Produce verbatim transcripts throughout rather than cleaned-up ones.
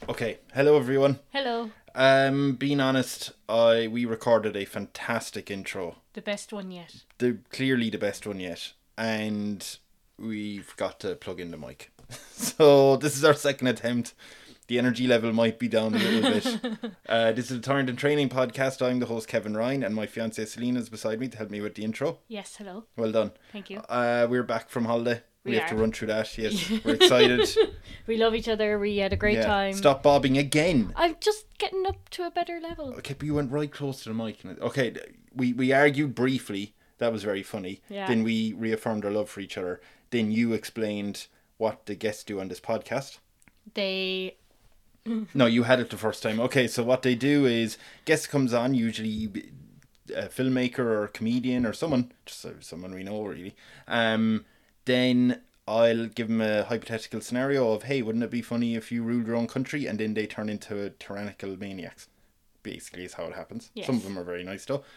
Okay, hello everyone. Hello. Um, being honest, I we recorded a fantastic intro. The best one yet. The clearly the best one yet, and we forgot to plug in the mic. So this is our second attempt. The energy level might be down a little bit. Uh, this is the Torrent and Training podcast. I'm the host Kevin Ryan, and my fiancée Selena is beside me to help me with the intro. Yes, hello. Well done. Thank you. Uh, we're back from holiday. We, We have are. to run through that. Yes, we're excited. We love each other. We had a great Yeah. time. Stop bobbing again. I'm just getting up to a better level. Okay, but you went right close to the mic. Okay, we, we argued briefly. That was very funny. Yeah. Then we reaffirmed our love for each other. Then you explained what the guests do on this podcast. They No, you had it the first time. Okay, so what they do is guest comes on, usually a filmmaker or a comedian or someone, just someone we know really. Um, then I'll give them a hypothetical scenario of, hey, wouldn't it be funny if you ruled your own country? And then they turn into tyrannical maniacs. Basically is how it happens. Yes. Some of them are very nice though.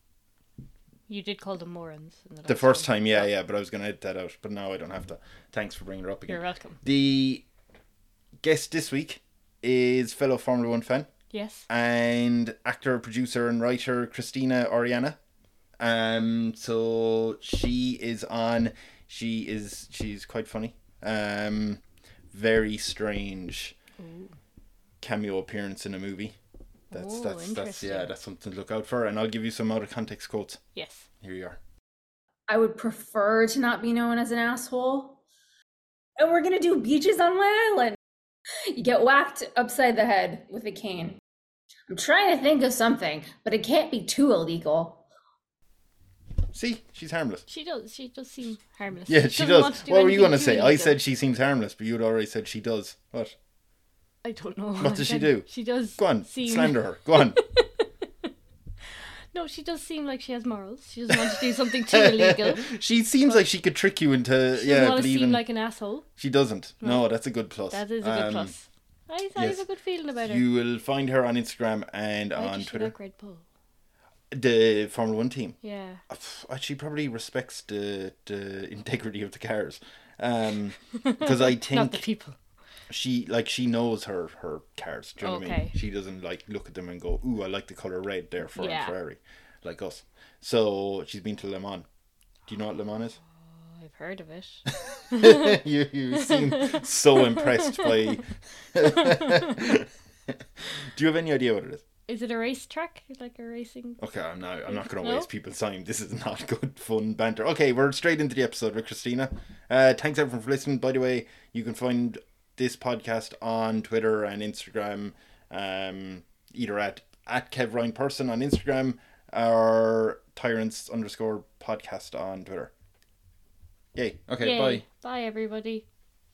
you did call them morons. In the, The last first one. time, yeah, yeah, but I was going to edit that out. But now I don't have to. Thanks for bringing it up again. You're welcome. The guest this week is fellow Formula One fan Yes. and actor, producer, and writer Christina Oriana. Um, so she is on. She is. She's quite funny. Um, very strange Ooh. cameo appearance in a movie. That's Oh, that's that's yeah. interesting. That's something to look out for. And I'll give you some out of context quotes. Yes. Here you are. I would prefer to not be known as an asshole. And we're gonna do beaches on my island. You get whacked upside the head with a cane. I'm trying to think of something, but it can't be too illegal. See, she's harmless. She does. She does seem harmless. Yeah, she doesn't does. want to do What were you anything going to too say? I illegal. said she seems harmless, but you'd already said she does. What? I don't know. What does she Then do? She does. Go on, seem... slander her. Go on. No, she does seem like she has morals. She doesn't want to do something too illegal. She seems like she could trick you into She yeah doesn't want to believing. seem like an asshole. She doesn't. No, that's a good plus. That is a good Um, plus. I, I yes. have a good feeling about her. You will find her on Instagram and Why on does she Twitter. like Red Bull? The Formula One team. Yeah. Uh, She probably respects the the integrity of the cars. Um, because I Not think the people. she like she knows her her cars. Do you know what I mean? Okay. She doesn't like look at them and go, "Ooh, I like the color red there for Yeah. a Ferrari," like us. So she's been to Le Mans. Do you know what Le Mans is? Oh, I've heard of it. you you seem so impressed by. Do you have any idea what it is? Is it a race track? Like a racing? Okay, I'm not. I'm not going to No? waste people's time. This is not good fun banter. Okay, we're straight into the episode with Christina. Uh, thanks everyone for listening. By the way, you can find this podcast on Twitter and Instagram, um, either at at Kev Ryan Person on Instagram or Tyrants underscore podcast on Twitter. Yay. Okay. Yay. Bye. Bye, everybody.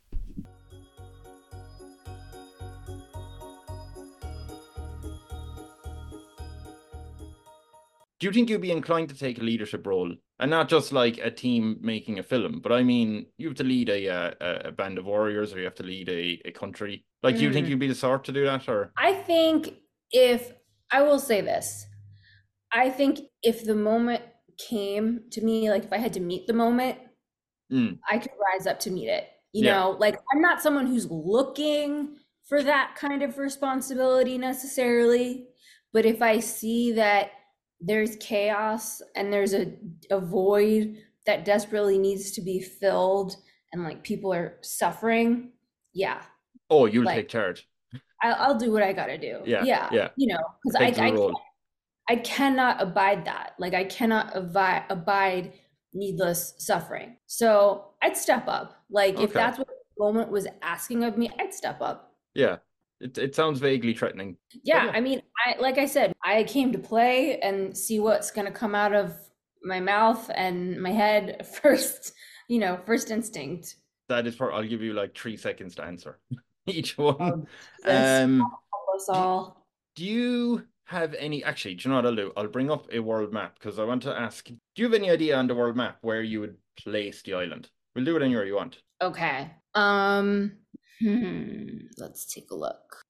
Do you think you'd be inclined to take a leadership role, and not just like a team making a film, but I mean you have to lead a uh, a, a band of warriors, or you have to lead a, a country? Like, do you think Mm. you'd be the sort to do that, or I think if, I will say this, I think if the moment came to me, like if I had to meet the moment, Mm. I could rise up to meet it. You Yeah. know, like I'm not someone who's looking for that kind of responsibility necessarily, but if I see that there's chaos and there's a, a void that desperately needs to be filled and like people are suffering, yeah, oh, you'll like- take charge? I, I'll do what I gotta do. Yeah, yeah, yeah. you know, because I, Take the I, role. can't- I cannot abide that. Like I cannot abide abide needless suffering. So I'd step up. Like if Okay. that's what the moment was asking of me, I'd step up. Yeah, it it sounds vaguely threatening. Yeah, yeah. I mean, I like I said, I came to play and see what's gonna come out of my mouth and my head first. You know, first instinct. That is for I'll give you like three seconds to answer each one. This Um, help us all. do you have any? Actually, do you know what I'll do? I'll bring up a world map because I want to ask. Do you have any idea on the world map where you would place the island? We'll do it anywhere you want. Okay. Um. Hmm. Let's take a look.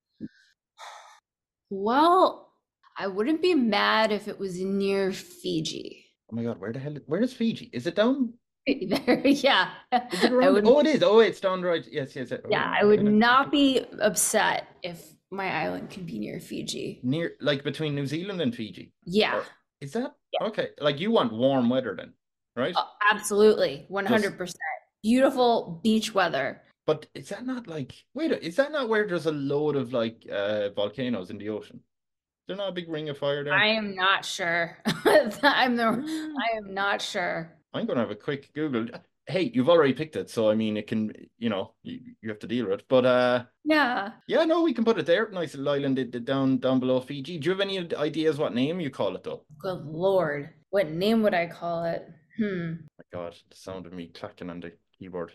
Well, I wouldn't be mad if it was near Fiji. Oh my god, where the hell? Where is Fiji? Is it down? There, yeah. Is it I around? would, Oh, it is. Oh, it's down right. Yes, yes. yes. yeah, Oh, I would okay. not be upset if my island could be near Fiji. Near, like between New Zealand and Fiji? Yeah. Or is that? Yeah. Okay. Like you want warm weather then, right? Uh, absolutely. Just, one hundred percent. Beautiful beach weather. but is that not like, wait, is that not where there's a load of like uh volcanoes in the ocean? Is there not a big ring of fire I there? am not sure. I'm the Hmm. I am not sure. I'm gonna have a quick Google. Hey, you've already picked it, so I mean, it can, you know, you, you have to deal with it. But uh, Yeah. yeah, no, we can put it there. Nice little island i- down down below Fiji. Do you have any ideas what name you call it though? Good Lord. What name would I call it? Hmm. My God, the sound of me clacking on the keyboard.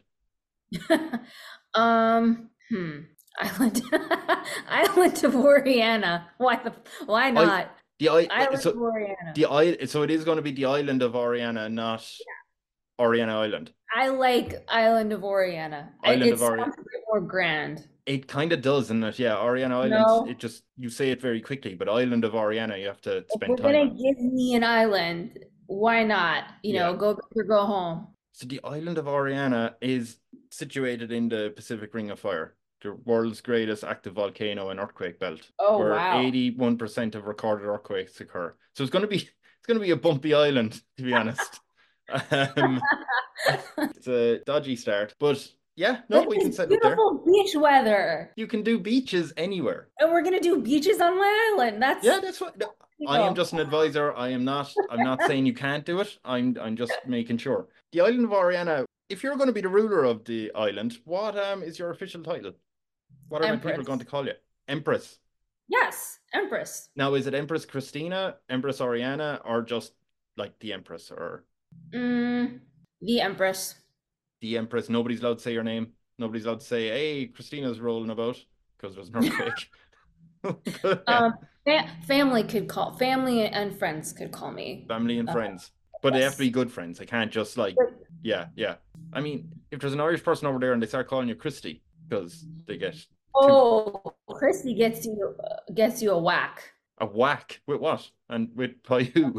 Um, hmm. Island Island of Oriana. Why the why I not? the I Island of so Oriana. the I so it is going to be the island of Oriana, not Oriana Island. I like Island of Oriana. I- Island It of sounds Oriana. a bit more grand. It kind of does, isn't it? Yeah, Oriana Island. No. It just you say it very quickly, but Island of Oriana, you have to If spend we're time gonna on. give me an island, why not? You know, Yeah. go big or go home. So the island of Oriana is situated in the Pacific Ring of Fire, the world's greatest active volcano and earthquake belt, Oh, where wow. eighty-one percent of recorded earthquakes occur. So it's going to be it's going to be a bumpy island, to be honest. Um, it's a dodgy start, but yeah, no, But we can it's set it there. beautiful beach weather. You can do beaches anywhere. And we're gonna do beaches on my island. That's Yeah, that's what. no, I am cool. just an advisor. I am not. I'm not saying you can't do it. I'm. I'm just making sure. The island of Oriana. If you're going to be the ruler of the island, what um is your official title? What are my people Empress. going to call you? Empress. Yes, Empress. Now, is it Empress Christina, Empress Oriana, or just like the Empress or Mm, the Empress. the Empress? Nobody's allowed to say your name. Nobody's allowed to say, "Hey, Christina's rolling about," because there's an earthquake. Yeah. Um, fa- family could call family and friends could call me. Family and Uh, friends, but they have to yes. be good friends. They can't just like, But- yeah, yeah. I mean, if there's an Irish person over there and they start calling you Christy because they get Oh, Christy gets you uh, gets you a whack. a whack with what and with by who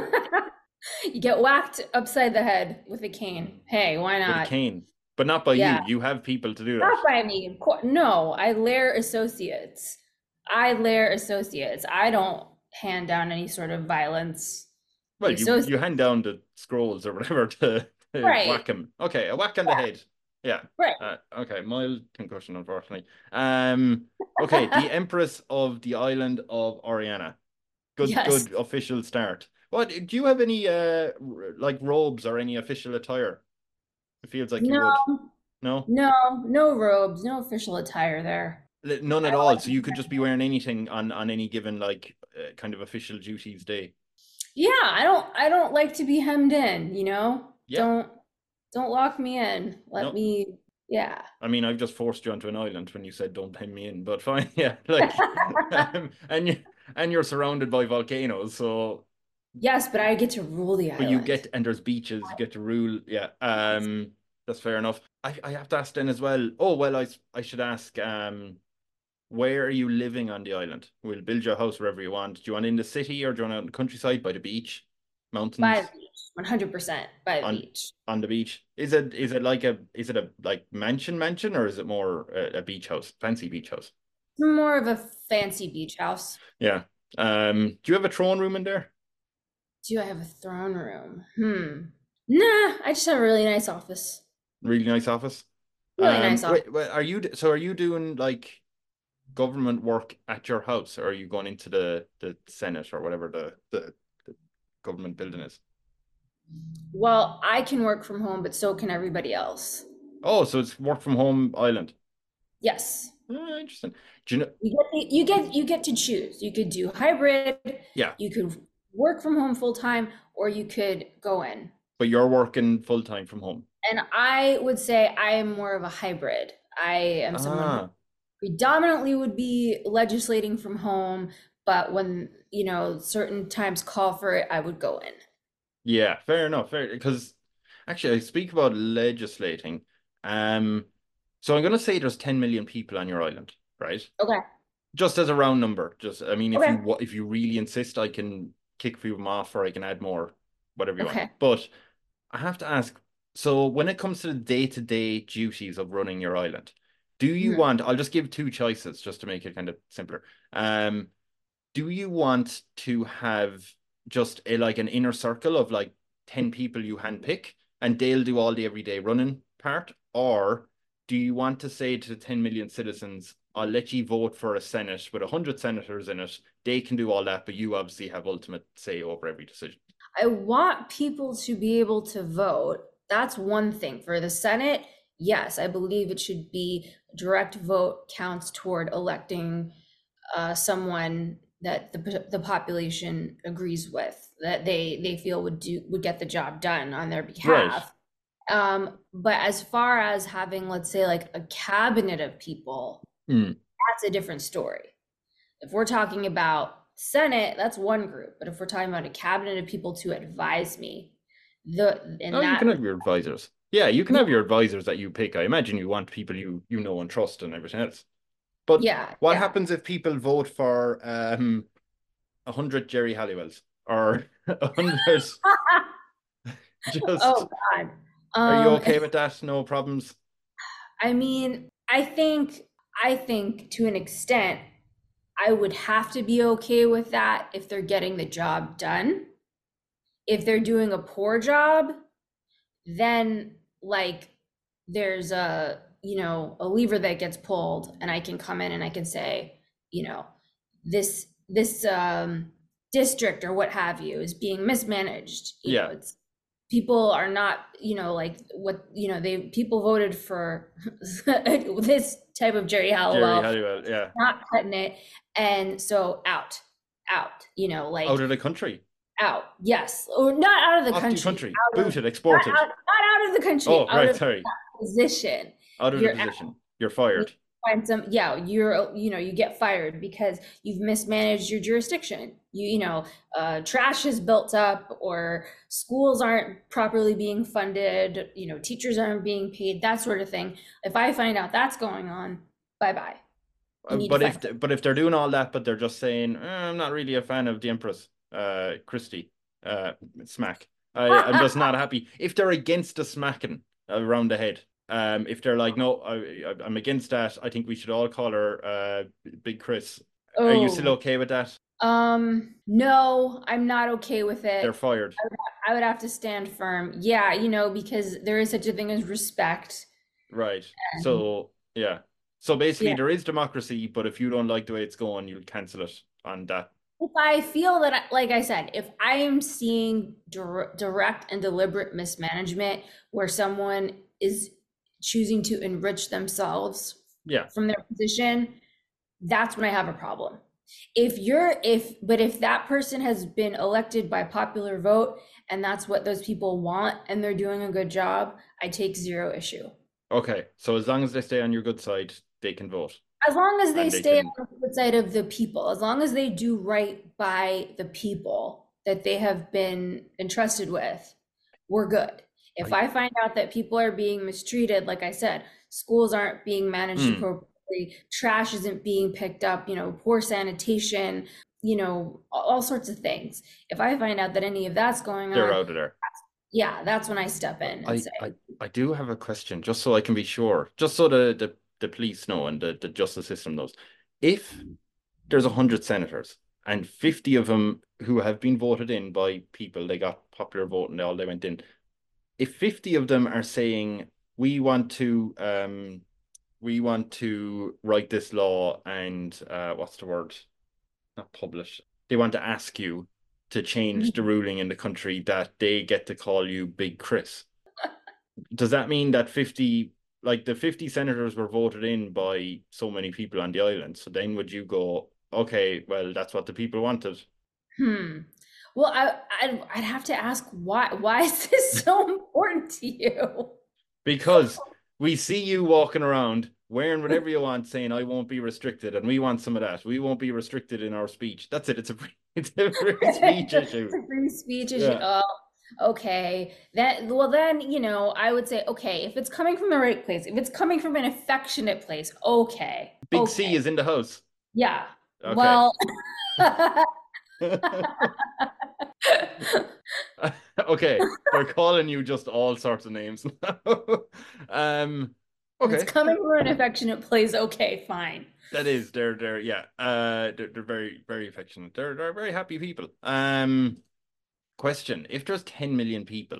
You get whacked upside the head with a cane. Hey, why with a not? cane, but not by Yeah. you. You have people to do Not that. by me. Of course. No, I lair associates. I lair associates. I don't hand down any sort of violence. Well, The you associ- you hand down the scrolls or whatever to, to Right. whack him. Okay, a whack on the Yeah. head. Yeah. Right. Uh, okay, mild concussion, unfortunately. Um. Okay, the Empress of the island of Oriana. Good, Yes. good official start. What do you have any uh r- like robes or any official attire? It feels like you No, would. No, no, no robes, no official attire there. Li- none I at don't all. like So you could just be wearing anything on on any given like uh, kind of official duties day. Yeah, I don't I don't like to be hemmed in, you know? Yeah. Don't don't lock me in. Let No. me yeah. I mean, I've just forced you onto an island when you said don't hem me in, but fine, yeah. Like, um, and you and you're surrounded by volcanoes, so Yes, but I get to rule the but island. you get and there's beaches, you get to rule. Yeah, um, that's fair enough. I I have to ask then as well. Oh well, I s- I should ask. Um, where are you living on the island? We'll build you a house wherever you want. Do you want in the city or do you want out in the countryside by the beach, mountains? By the beach, one hundred percent by the On- beach. On the beach. Is it is it like a is it a like mansion mansion or is it more a, a beach house, fancy beach house? More of a fancy beach house. Yeah. Um, do you have a throne room in there? Do I have a throne room? Hmm. Nah, I just have a really nice office. Really nice office. Really Um, nice office. wait, wait, are you d- so are you doing like government work at your house or are you going into the the Senate or whatever the the, the government building is? Well, I can work from home, but so can everybody else. Oh, so it's work from home island. Yes. Ah, interesting. Do you know? You get the, you get you get to choose. You could do hybrid, Yeah, you could work from home full time, or you could go in. but you're working full time from home. And I would say I am more of a hybrid. I am someone who Ah, predominantly would be legislating from home, but when, you know, certain times call for it, I would go in. yeah, fair enough. Fair, because actually, I speak about legislating. Um, so I'm going to say there's ten million people on your island, right? Okay. Just as a round number. Just, I mean, if Okay. you wa- if you really insist, I can kick a few of them off, or I can add more, whatever you want. Okay. But I have to ask. So when it comes to the day-to-day duties of running your island, Do you Mhm. want, I'll just give two choices just to make it kind of simpler. Um, do you want to have just a like an inner circle of like ten people you handpick and they'll do all the everyday running part? Or do you want to say to ten million citizens, I'll let you vote for a Senate with one hundred senators in it. They can do all that, but you obviously have ultimate say over every decision. I want people to be able to vote. That's one thing. For the Senate, yes, I believe it should be direct vote counts toward electing uh, someone that the the population agrees with, that they they feel would do would get the job done on their Right. behalf. Um, but as far as having, let's say, like a cabinet of people, Mm. that's a different story. If we're talking about Senate, that's one group. But if we're talking about a cabinet of people to advise me, the Oh, and you that can have your advisors. Yeah, you can yeah, have your advisors that you pick. I imagine you want people you you know and trust and everything else. But yeah, what yeah. happens if people vote for um a hundred Jerry Halliwells or a hundred? Oh Just God. are you Um, okay with that? No problems. I mean, I think I think to an extent, I would have to be okay with that if they're getting the job done. If they're doing a poor job, then like there's a, you know, a lever that gets pulled and I can come in and I can say, you know, this this um district or what have you is being mismanaged. You know, Yeah, it's people are not, you know, like what, you know, they people voted for this type of Jerry Jerry Halliwell, Halliwell. Yeah, not cutting it. And so out, out, you know, out like of the country, out, yes, or not out of the off the country, country, out of booted, not exported. out, not out of the country, Oh, out right. of Sorry, that position. out of the You're position. You're you fired. find some, yeah, you're, you know, you get fired because you've mismanaged your jurisdiction. You, you know, uh, trash is built up, or schools aren't properly being funded, you know, teachers aren't being paid, that sort of thing. If I find out that's going on, bye bye. You Uh, need to But find. if but if they're doing all that, but they're just saying, "Eh, I'm not really a fan of the Empress, uh, Christie, uh, smack. I I'm just not happy. If they're against the smacking around the head, um, if they're like, no, I I- I'm against that. I think we should all call her uh, Big Chris. Are you still Oh, okay with that? um, no, I'm not okay with They're it. fired. I would, I would have to stand firm. Yeah, you know, because there is such a thing as respect. Right. And So yeah. So basically, yeah, there is democracy, but if you don't like the way it's going, you'll cancel it on that. if I feel that, I- like I said, if I am seeing dir direct and deliberate mismanagement where someone is choosing to enrich themselves Yeah. from their position, that's when I have a problem. If you're, if, but if that person has been elected by popular vote and that's what those people want and they're doing a good job, I take zero issue. Okay. So as long as they stay on your good side, they can vote As long as they and they stay can. on the good side of the people, as long as they do right by the people that they have been entrusted with, we're good. If I, I find out that people are being mistreated, like I said, schools aren't being managed mm, appropriately, trash isn't being picked up, you know, poor sanitation, you know, all sorts of things. If I find out that any of that's going they're on, out of there. yeah, that's when I step in and I, say, I, I do have a question, just so I can be sure, just so the, the, the police know and the, the justice system knows. If there's a hundred senators and fifty of them who have been voted in by people, they got popular vote and they all they went in. If fifty of them are saying we want to um we want to write this law and uh what's the word? Not publish. They want to ask you to change the ruling in the country that they get to call you Big Chris. Does that mean that fifty, like the fifty senators were voted in by so many people on the island? So then would you go, okay, well, that's what the people wanted? hmm. Well, I, I'd, I'd have to ask why, why is this so important to you? Because we see you walking around wearing whatever you want, saying, I won't be restricted, and we want some of that. We won't be restricted in our speech. That's it. It's a free, it's a free speech issue. It's a free speech issue. Yeah. Oh, okay. That, well, then, you know, I would say, okay, if it's coming from the right place, if it's coming from an affectionate place, okay, Big C okay, is in the house. yeah. Okay. Well, Okay, they're calling you just all sorts of names now. Um, If it's Okay. coming from an affectionate place, okay, fine. That is, they're they're yeah, uh, they're, they're very very affectionate. They're they're very happy people. Um, question: If there's ten million people,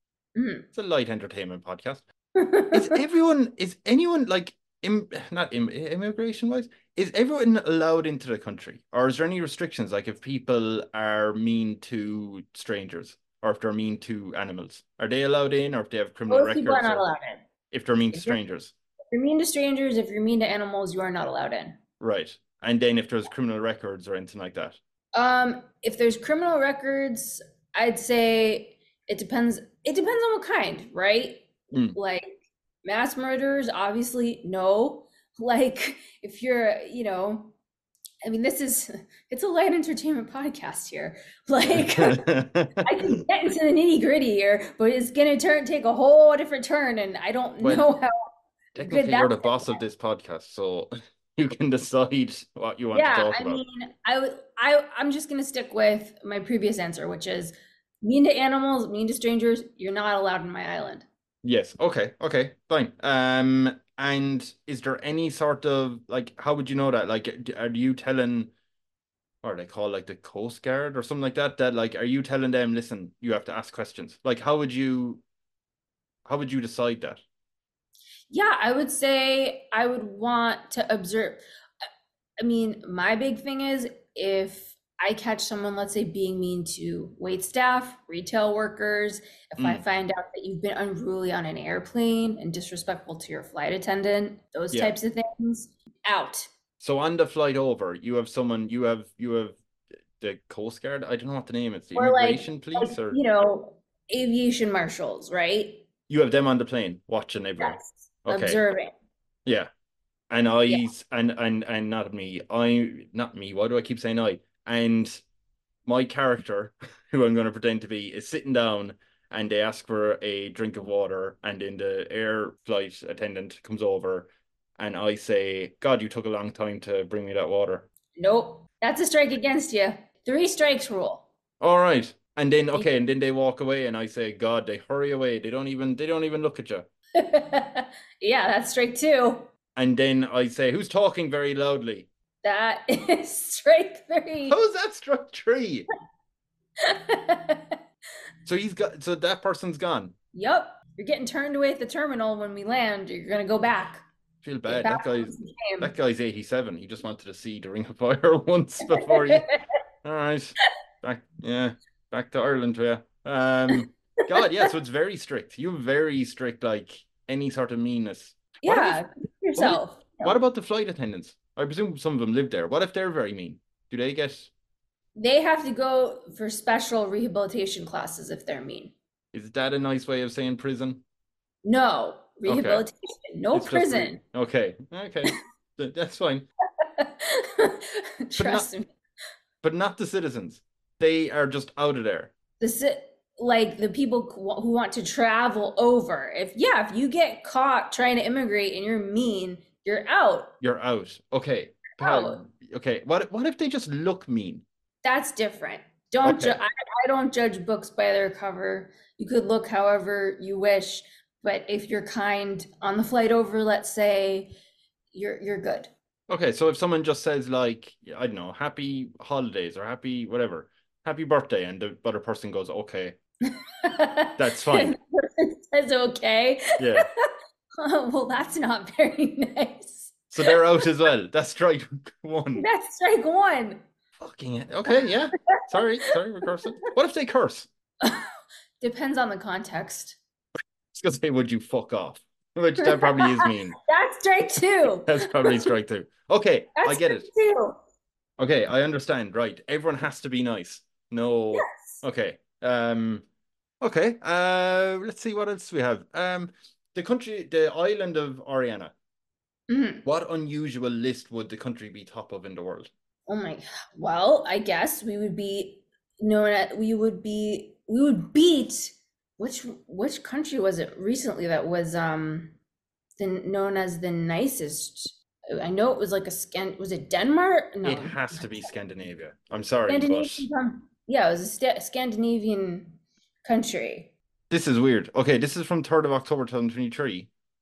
Mm. it's a light entertainment podcast. Is everyone is anyone like im not im immigration wise? Is everyone allowed into the country, or is there any restrictions? Like if people are mean to strangers, or if they're mean to animals, are they allowed in, or if they have criminal Most people are records, not or allowed in. if they're mean to If you're, strangers? if you're mean to strangers, if you're mean to animals, you are not allowed in. Right. And then if there's criminal records or anything like that. Um, if there's criminal records, I'd say it depends. It depends on what kind, right? Mm. Like mass murders, obviously, no. Like if you're, you know, I mean, this is it's a light entertainment podcast here. Like I can get into the nitty gritty here, but it's gonna turn take a whole different turn, and I don't Well, know how good Technically, you're the that's boss of this podcast, so you can decide what you want to Yeah, talk I about. mean, I would, I, I'm just gonna stick with my previous answer, which is mean to animals, mean to strangers. You're not allowed in my island. Yes. Okay. Okay. Fine. Um, and is there any sort of like, how would you know that? Like, d- are you telling, what are they called, like the Coast Guard or something like that? That like, are you telling them, listen, you have to ask questions? Like, how would you, how would you decide that? Yeah, I would say I would want to observe. I mean, my big thing is if I catch someone, let's say, being mean to wait staff, retail workers, if I Mm. find out that you've been unruly on an airplane and disrespectful to your flight attendant, those Yeah. types of things, out. So on the flight over, you have someone, you have, you have the Coast Guard. I don't know what the name is. The Or like, immigration like, police, or you know, aviation marshals, right? you have them on the plane watching everyone. Yes. Okay. Observing. Yeah. And Yeah. I and and and not me. I not me. Why do I keep saying I? And my character, who I'm going to pretend to be, is sitting down, and they ask for a drink of water, and then the air flight attendant comes over, and I say, "God, you took a long time to bring me that water." Nope. That's a strike against you. Three strikes rule. All right. And then okay, and then they walk away, and I say, "God, they hurry away. They don't even they don't even look at you." Yeah, that's strike two. And then I say, "Who's talking very loudly?" That is strike three. How is that strike three? So he's got so that person's gone. Yep. You're getting turned away at the terminal when we land. You're gonna go back. Feel Get bad. back That guy's once you came. that guy's eighty-seven. He just wanted to see the Ring of Fire once before he. All right, back yeah, back to Ireland. Yeah. Um. God, yeah. So it's very strict. You have very strict, like any sort of meanness. What Yeah, if, yourself. what about the flight attendants? I presume some of them live there. What if they're very mean? Do they get? They have to go for special rehabilitation classes if they're mean. Is that a nice way of saying prison? No, rehabilitation, no It's just re- prison. Okay. Okay. Th- That's fine. Trust me. But not the citizens. They are just out of there. The ci- like the people who who want to travel over. If yeah, if you get caught trying to immigrate and you're mean, you're out. You're out. Okay. Out. Okay. What what if they just look mean? That's different. Don't ju- Okay. I, I don't judge books by their cover. You could look however you wish, but if you're kind on the flight over, let's say, you're you're good. Okay, so if someone just says like, I don't know, happy holidays or happy whatever, happy birthday, and the other person goes, okay, that's fine. And the person says okay. Yeah. Well, that's not very nice. So they're out as well. That's strike one. That's strike one. Fucking it. Okay, yeah. Sorry, sorry, we're cursing. What if they curse? Depends on the context. It's gonna say, would you fuck off? Which that probably is mean. That's strike two. That's probably strike two. Okay, That's I get it. strike two. Okay, I understand. Right. Everyone has to be nice. No. Yes. Okay. Um okay. Uh let's see what else we have. Um the country the island of Oriana. Mhm. What unusual list would the country be top of in the world? Oh my, well, I guess we would be known at we would be we would beat which which country was it recently that was um the, known as the nicest? I know it was like a scan was it Denmark? No. It has to be Scandinavia. I'm sorry, but Scandinavian, com- yeah, it was a sta Scandinavian country. this is weird. Okay, this is from third of October twenty twenty-three.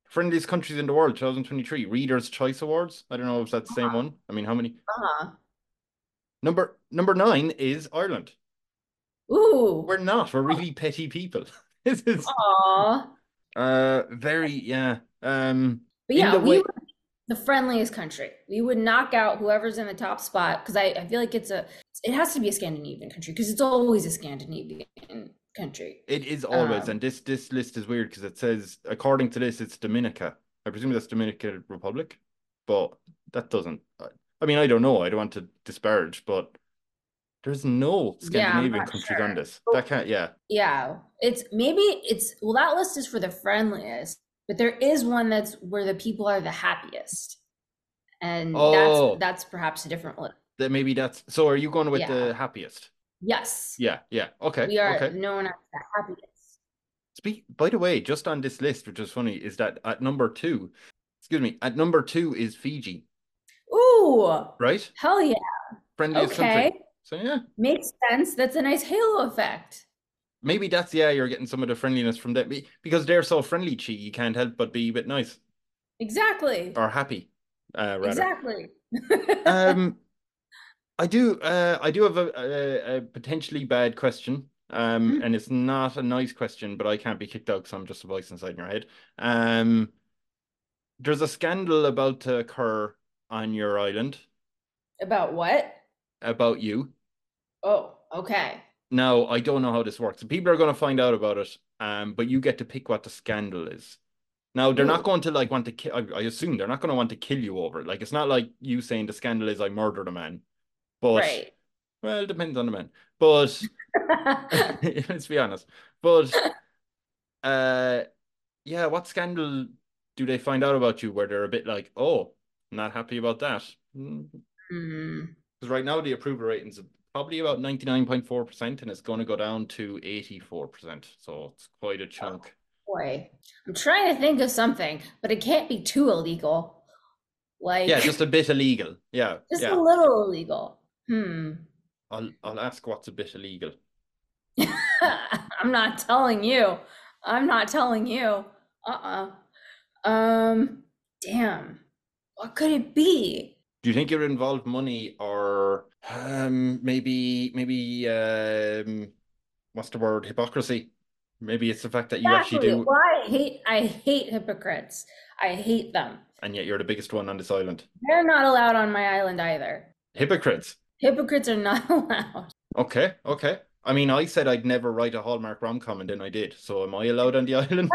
Friendliest countries in the world, twenty twenty-three. Readers' Choice Awards. I don't know if that's the same Uh-huh. one. I mean, how many? Uh-huh. Number number nine is Ireland. Ooh. We're not. We're really petty people. This is Aw. uh very yeah. Um, But in yeah, the we way. were the friendliest country. We would knock out whoever's in the top spot because I, I feel like it's a it has to be a Scandinavian country because it's always a Scandinavian country. It is always, Um, and this this list is weird because it says, according to this, it's Dominica. I presume that's Dominican Republic, but that doesn't. I, I mean, I don't know. I don't want to disparage, but there's no yeah, I'm Scandinavian not countries on sure. this. But That can't. Yeah. yeah, it's maybe it's well that list is for the friendliest, but there is one that's where the people are the happiest. And that's Oh, that's perhaps a different list. that maybe that's. So, are you going with Yeah. the happiest? Yes. Yeah. Yeah. Okay. We are Okay. known as the happiest. Speak. By the way, just on this list, which is funny, is that at number two, excuse me, at number two is Fiji, Ooh, right? hell yeah. Friendliest country. Okay. So yeah. Makes sense. That's a nice halo effect. Maybe that's, yeah, you're getting some of the friendliness from them because they're so friendly, Chi. You can't help but be a bit nice Exactly. or happy, uh, rather. Exactly. Um, I do, uh, I do have a, a, a potentially bad question. Um, Mhm. and it's not a nice question, but I can't be kicked out because I'm just a voice inside your head. Um, there's a scandal about to occur on your island About what? about you. Oh, okay. Now, I don't know how this works. People are going to find out about it, um, but you get to pick what the scandal is. Now, they're not Ooh, going to like want to kill. I, I assume they're not going to want to kill you over it. Like, it's not like you saying the scandal is I murdered a man. But, right. well, it depends on the man. But, let's be honest. But, uh, yeah, what scandal do they find out about you where they're a bit like, oh, not happy about that? Because Hmm. right now the approval rating's probably about ninety-nine point four percent and it's going to go down to eighty-four percent. So it's quite a Oh, chunk. boy. I'm trying to think of something, but it can't be too illegal. Yeah, Like just a bit illegal. Yeah, just a yeah. little illegal. Hmm. I'll I'll ask what's a bit illegal. I'm not telling you. I'm not telling you. Uh-uh. Um, damn. What could it be? Do you think it would involve money or um maybe maybe um what's the word? Hypocrisy? Maybe it's the fact that you actually Exactly. do Well, I hate I hate hypocrites. I hate them. and yet you're the biggest one on this island. They're not allowed on my island either. Hypocrites. Hypocrites are not allowed. Okay, okay. I mean, I said I'd never write a Hallmark rom-com and then I did. So am I allowed on the island?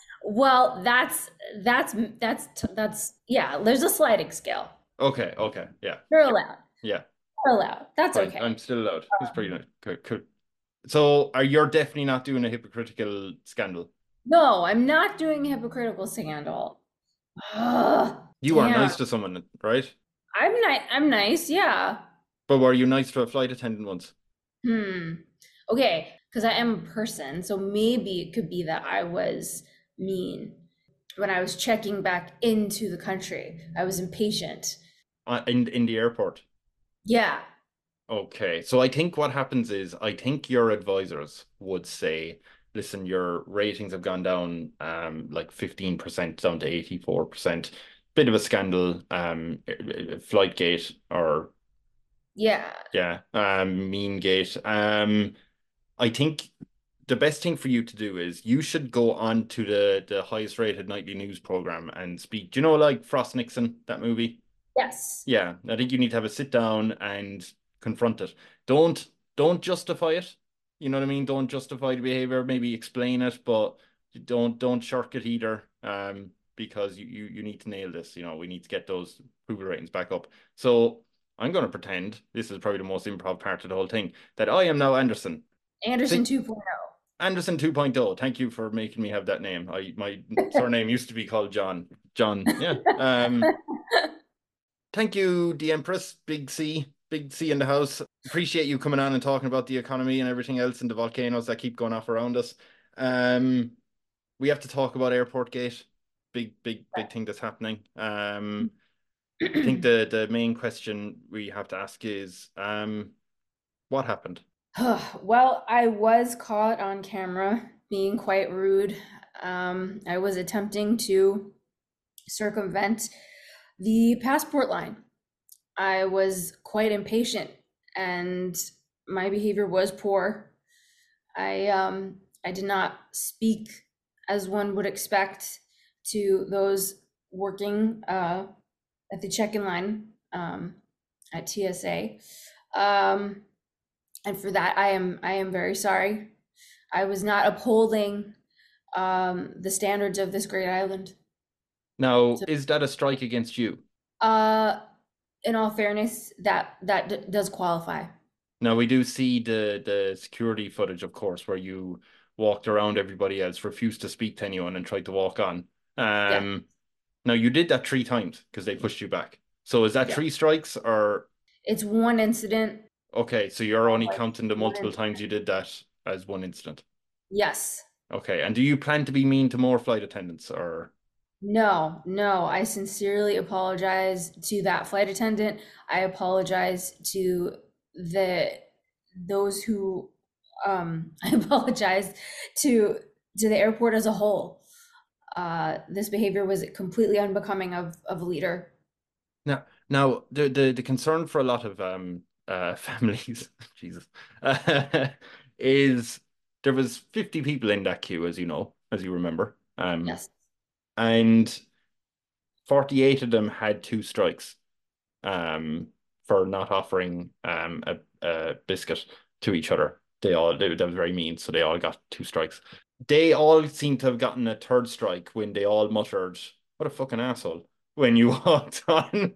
Well, that's that's that's that's yeah, there's a sliding scale. Okay, okay. Yeah. You're allowed. Yeah. You're allowed. That's Fine. okay. I'm still allowed. It's pretty Um, nice. Cool, cool. So are you're definitely not doing a hypocritical scandal? no, I'm not doing a hypocritical scandal. Ugh, You are damn. nice to someone, right? I'm ni I'm nice, yeah. But were you nice to a flight attendant once? Hmm. Okay, because I am a person, so maybe it could be that I was mean when I was checking back into the country. I was impatient. Uh, in in the airport. Yeah. Okay. So I think what happens is I think your advisors would say, listen, your ratings have gone down um like fifteen percent down to eighty-four percent. Bit of a scandal, um Flightgate or Yeah. yeah, um Mean Gate. Um I think the best thing for you to do is you should go on to the the highest rated nightly news program and speak. Do you know like Frost Nixon, that movie? Yes. Yeah, I think you need to have a sit down and confront it. Don't don't justify it. You know what I mean? Don't justify the behavior, maybe explain it, but don't don't shirk it either. Um, because you, you you need to nail this. You know, we need to get those approval ratings back up. So I'm gonna pretend this is probably the most improv part of the whole thing, that I am now Anderson. Anderson See, 2.0. Anderson 2.0. Thank you for making me have that name. I my surname used to be called John. John, yeah. Um Thank you, the Empress, Big C, Big C in the house. Appreciate you coming on and talking about the economy and everything else and the volcanoes that keep going off around us. Um, we have to talk about Airport Gate. Big, big, big thing that's happening. Um, I think the the main question we have to ask is, um, what happened? Well, I was caught on camera being quite rude. Um, I was attempting to circumvent the passport line. I was quite impatient and my behavior was poor. I um I did not speak as one would expect to those working uh, at the check-in line um, at T S A. Um, and for that, I am I am very sorry. I was not upholding um, the standards of this great island. Now, So, is that a strike against you? uh, in all fairness, that that d- does qualify. Now we do see the the security footage, of course, where you walked around everybody else, refused to speak to anyone, and tried to walk on. Yeah, Um, now you did that three times because they pushed you back. So is that yeah. three strikes or It's one incident. okay? So you're only Like counting the one multiple times incident. you did that as one incident. Yes. Okay, and do you plan to be mean to more flight attendants or No, no, I sincerely apologize to that flight attendant. I apologize to the those who um I apologize to to the airport as a whole. Uh this behavior was completely unbecoming of of a leader. now? Now the the the concern for a lot of um uh families, Jesus, uh, is there was fifty people in that queue, as you know, as you remember. Um, Yes. and forty-eight of them had two strikes um, for not offering um, a, a biscuit to each other. They all, they, that was very mean, so they all got two strikes. They all seem to have gotten a third strike when they all muttered, "What a fucking asshole," when you walked on.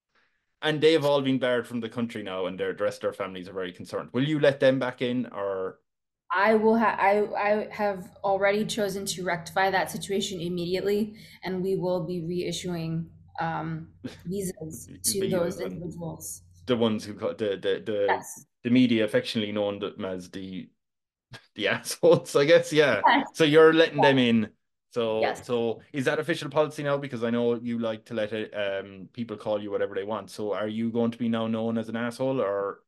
And they've all been barred from the country now, and their, the rest of their families are very concerned. Will you let them back in, or I will have I I have already chosen to rectify that situation immediately, and we will be reissuing um visas to visas those and individuals. the ones who got the the the, Yes. the media affectionately known them as the the assholes, I guess. Yeah. Yes. So you're letting them in. So Yes. so is that official policy now? Because I know you like to let it, um people call you whatever they want. So are you going to be now known as an asshole or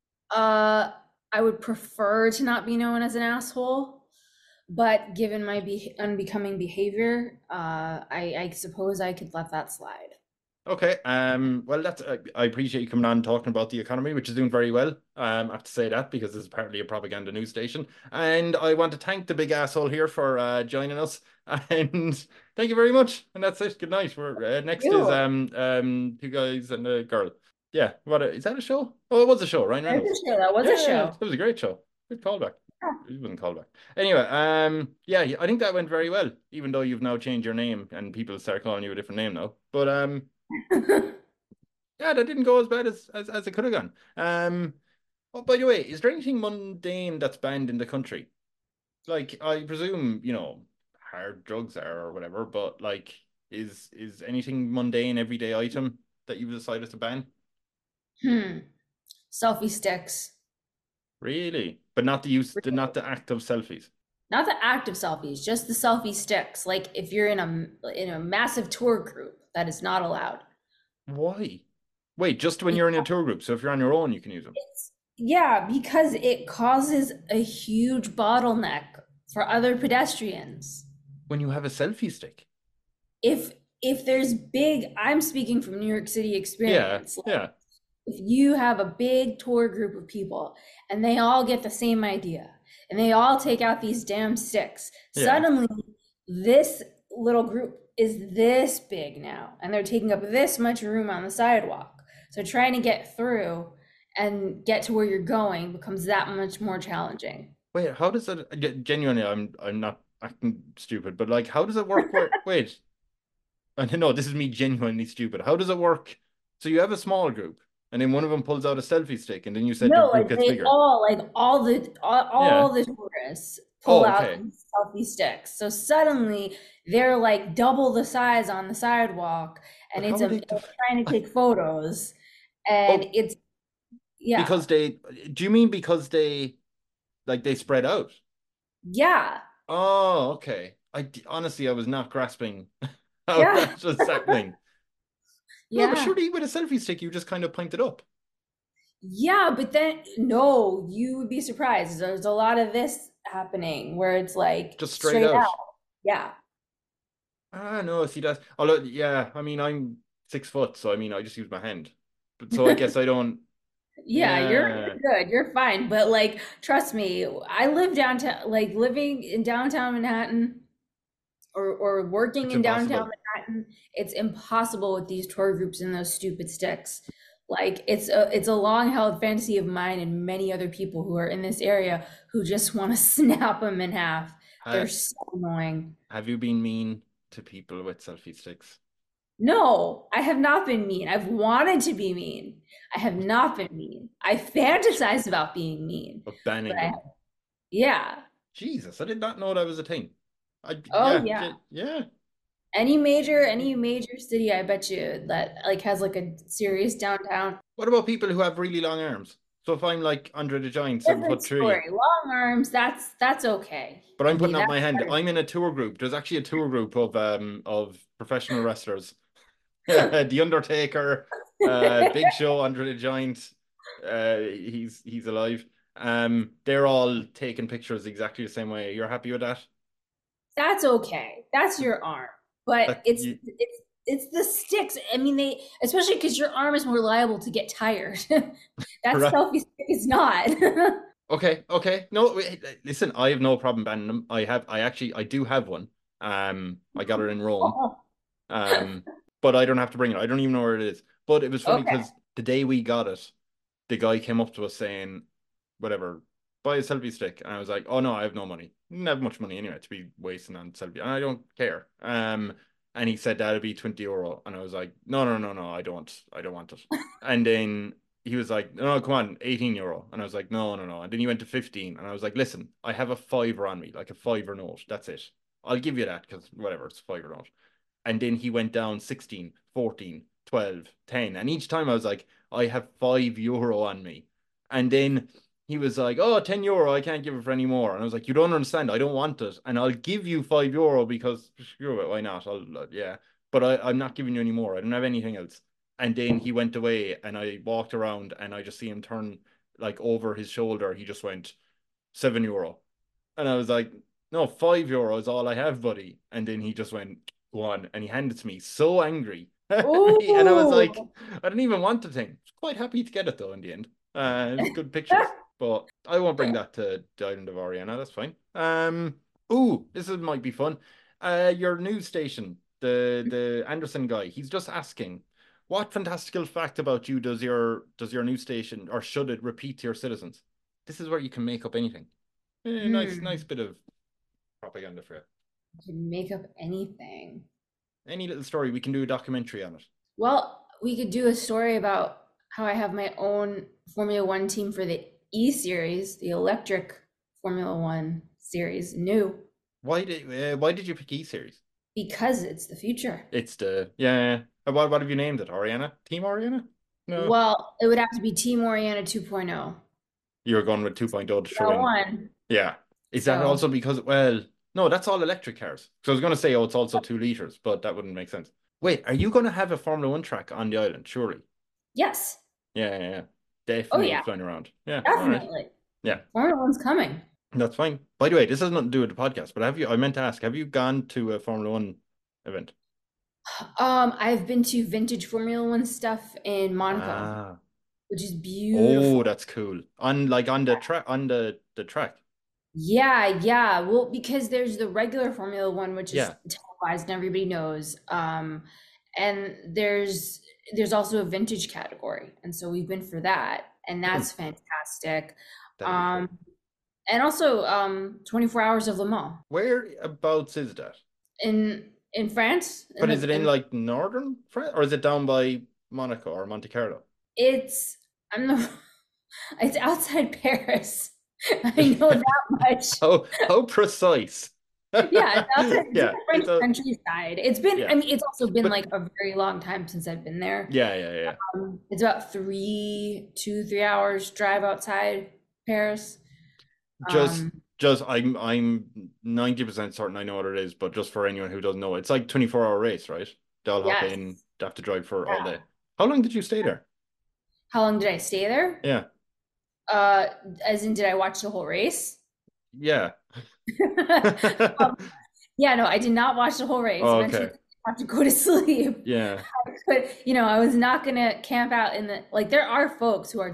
Uh, I would prefer to not be known as an asshole, but given my be unbecoming behavior, uh, I, I suppose I could let that slide. okay? Um, well, that's I, I appreciate you coming on and talking about the economy, which is doing very well. Um, I have to say that because this is partly a propaganda news station, and I want to thank the big asshole here for uh, joining us. And thank you very much. And that's it. Good night. We're uh, next is Ew. um um two guys and a girl. Yeah, what a, is that a show? Oh, it was a show. Ryan That was Reynolds. a show. That was a Yeah, show. that was a great show. Good callback. It wasn't callback. Anyway, um, yeah, I think that went very well. Even though you've now changed your name and people start calling you a different name now, but um. Yeah, that didn't go as bad as as, as it could have gone. Um, oh, by the way, is there anything mundane that's banned in the country? Like, I presume, you know, hard drugs are or whatever, but like, is is anything mundane, everyday item that you've decided to ban? Hmm. Selfie sticks. Really? But not the use, the not the act of selfies. Not the active selfies, just the selfie sticks. Like if you're in a in a massive tour group, that is not allowed. Why? Wait, just when you're in a tour group. So if you're on your own, you can use them. It's, yeah, because it causes a huge bottleneck for other pedestrians. When you have a selfie stick. If if there's big, I'm speaking from New York City Yeah, experience. Like, yeah. if you have a big tour group of people and they all get the same idea and they all take out these damn sticks, Yeah. suddenly this little group is this big now and they're taking up this much room on the sidewalk. So trying to get through and get to where you're going becomes that much more challenging. Wait, how does it ge- genuinely I'm I'm not acting stupid, but like how does it work where wait, I don't know, this is me genuinely stupid. How does it work? So you have a small group and then one of them pulls out a selfie stick and then you said the No, group like gets they bigger. all, like all the all, Yeah. all the tourists pull Oh, out okay. these selfie sticks. So suddenly they're like double the size on the sidewalk, But and how it's are a they they're def- trying to take photos, and Oh, it's yeah, because they do you mean because they like they spread out? yeah, Oh, okay. I d- honestly I was not grasping how yeah, that was happening. No, but yeah, surely with a selfie stick you just kind of point it up. yeah. But then no, you would be surprised. There's a lot of this happening where it's like Just straight straight out. out. Yeah, Ah, no, see that. Although, yeah, I mean, I'm six foot, so I mean, I just use my hand. But so I guess I don't. Yeah, you're Yeah, you're good. You're fine. But like, trust me, I live downtown, like living in downtown Manhattan or or working it's in downtown impossible. Manhattan, it's impossible with these tour groups and those stupid sticks. Like it's a it's a long held fantasy of mine and many other people who are in this area who just want to snap them in half. They're Ha so annoying. have you been mean to people with selfie sticks? No, I have not been mean. I've wanted to be mean. I have not been mean. I fantasize about being mean, Of but banning I, them? yeah. Jesus, I did not know that was a thing. I Oh yeah, yeah. j- yeah. Any major, any major city, I bet you that like has like a serious downtown. What about people who have really long arms? So if I'm like Andre the Giant, seven Different foot three, story. Long arms, that's that's okay. but I I'm putting mean, up that's my hand. better. I'm in a tour group. There's actually a tour group of um of professional wrestlers. The Undertaker, uh, Big Show, Andre the Giant. Uh, he's he's alive. Um, they're all taking pictures exactly the same way. You're happy with that? That's okay. That's your arm. But That it's you, it's it's the sticks. I mean, they especially because your arm is more liable to get tired. That right? selfie stick is not. Okay, okay. No, wait, listen. I have no problem banning them. I have. I actually. I do have one. Um, I got it in Rome. Oh, Um, but I don't have to bring it. I don't even know where it is. But it was funny okay. because the day we got it, the guy came up to us saying, whatever, buy a selfie stick. And I was like, oh no, I have no money. Didn't have much money anyway to be wasting on selfie. And I don't care. Um, and he said that'd be twenty euro. And I was like, no, no, no, no, I don't. I don't want it. And then he was like, no, no, come on, eighteen euro. And I was like, no, no, no. And then he went to fifteen. And I was like, listen, I have a fiver on me, like a fiver note. That's it. I'll give you that because whatever, it's a fiver note. And then he went down sixteen, fourteen, twelve, ten. And each time I was like, I have five euro on me. And then he was like, oh, ten euro, I can't give it for any more. And I was like, you don't understand. I don't want it. And I'll give you five euro because screw it, why not? I'll, uh, yeah. But I, I'm not giving you any more. I don't have anything else. And then he went away and I walked around and I just see him turn like over his shoulder. He just went, seven euro. And I was like, no, five euro is all I have, buddy. And then he just went, go on. And he handed it to me so angry. And I was Ooh. like, I didn't even want the thing. Quite happy to get it though in the end. Uh, it was good pictures. But I won't bring that to the island of Oriana. That's fine. Um, ooh, this is, might be fun. Uh, your news station, the the Anderson guy, he's just asking, what fantastical fact about you does your does your news station or should it repeat to your citizens? This is where you can make up anything. Eh, nice, nice Hmm. bit of propaganda for you. Can make up anything. Any little story, we can do a documentary on it. Well, we could do a story about how I have my own Formula One team for the E Series, the electric Formula One series, new, Why did uh, why did you pick E Series? because it's the future. It's the yeah. Uh, What what have you named it? Oriana? Team Oriana? No, Well, it would have to be Team Oriana 2.0. you were going with 2.0 to throw That in. one. Yeah. Is that So, also because well, no, that's all electric cars. So I was going to say, oh, it's also two liters, but that wouldn't make sense. Wait, are you going to have a Formula One track on the island? Surely. yes. Yeah, yeah, yeah. Oh, Definitely yeah, flying around. Yeah, all right. definitely. Yeah. Formula One's coming. That's fine. By the way, this has nothing to do with the podcast, but have you, I meant to ask, have you gone to a Formula One event? Um, I've been to vintage Formula One stuff in Monaco, Ah. which is Oh, beautiful. that's cool. On like on the track on the the track. Yeah, yeah. Well, because there's the regular Formula One, which is Yeah. televised and everybody knows. Um, and there's there's also a vintage category, and so we've been for that, and Hmm, that's fantastic. that'll be cool. Um, and also um, twenty-four hours of Le Mans Whereabouts is that? in in France. In But is the it in in like northern France or is it down by Monaco or Monte Carlo? it's I'm the it's outside Paris. I know that much. How how precise? Yeah, it's outside, it's in Yeah, the French it's a countryside. It's been, yeah. I mean, it's also been But like a very long time since I've been there. yeah, yeah, yeah. Um, it's about three, two, three hours drive outside Paris. Just Um, just I'm I'm ninety percent certain I know what it is, but just for anyone who doesn't know, it's like twenty-four hour race, right? They'll hop yes. in, they have to drive for all Yeah. day. How long did you stay there? How long did I stay there? Yeah. Uh, as in, did I watch the whole race? Yeah. Um, Yeah, no, I did not watch the whole race. Oh, Eventually, okay. I have to go to sleep. Yeah. But you know, I was not gonna camp out in the like. There are folks who are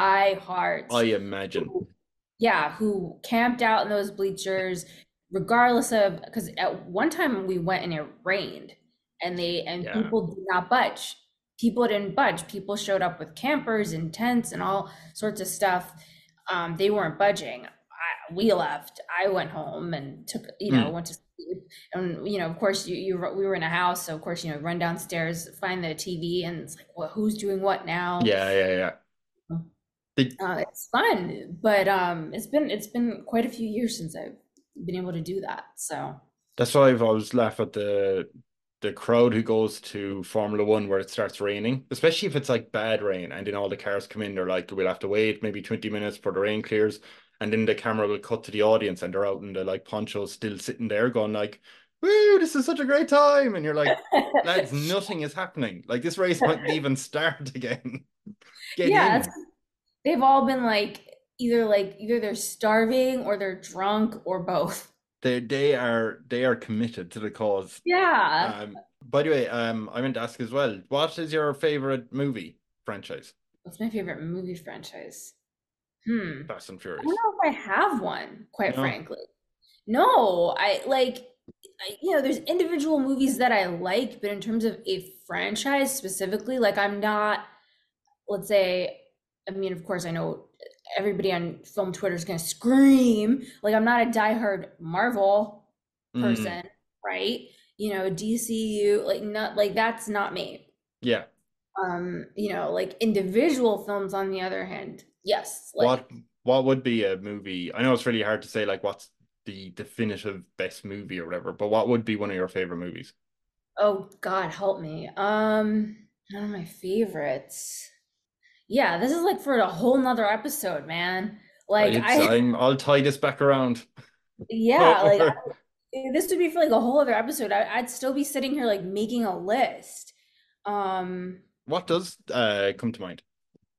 I diehards, imagine. who, yeah, who camped out in those bleachers, regardless of because at one time we went and it rained, and they and Yeah. people did not budge. People didn't budge. People showed up with campers and tents and all sorts of stuff. Um, they weren't budging. I, we left. I went home and took, you know, Mm. went to sleep. And you know, of course, you you we were in a house, so of course, you know, run downstairs, find the T V, and it's like, well, who's doing what now? Yeah, yeah, yeah. Did, Uh, it's fun, but um, it's been it's been quite a few years since I've been able to do that. So that's why I've always laughed at the the crowd who goes to Formula One where it starts raining, especially if it's like bad rain and then all the cars come in, they're like, we'll have to wait maybe twenty minutes for the rain clears. And then the camera will cut to the audience and they're out in the like ponchos still sitting there going like, woo, this is such a great time. And you're like, lads, nothing is happening. Like this race mightn't even start again. Get yeah, in. it's, they've all been like either like either they're starving or they're drunk or both. They they are they are committed to the cause. Yeah. Um, by the way, um, I meant to ask as well, what is your favorite movie franchise? What's my favorite movie franchise? Hmm. Fast and I don't Furious. know if I have one, quite No? frankly. No, I like, I, you know, there's individual movies that I like, but in terms of a franchise specifically, like I'm not, let's say, I mean, of course, I know everybody on film Twitter is going to scream. Like, I'm not a diehard Marvel Mm, person, right? You know, D C U, like, not like that's not me. yeah. Um, you know, like individual films, on the other hand, yes, like, What what would be a movie? I know it's really hard to say like what's the definitive best movie or whatever, but what would be one of your favorite movies? oh God, help me. Um, one of my favorites. Yeah, this is like for a whole nother episode, man. Like It's I, I'm I'll tie this back around. yeah, like I, this would be for like a whole other episode. I, I'd still be sitting here like making a list. Um, What does uh come to mind?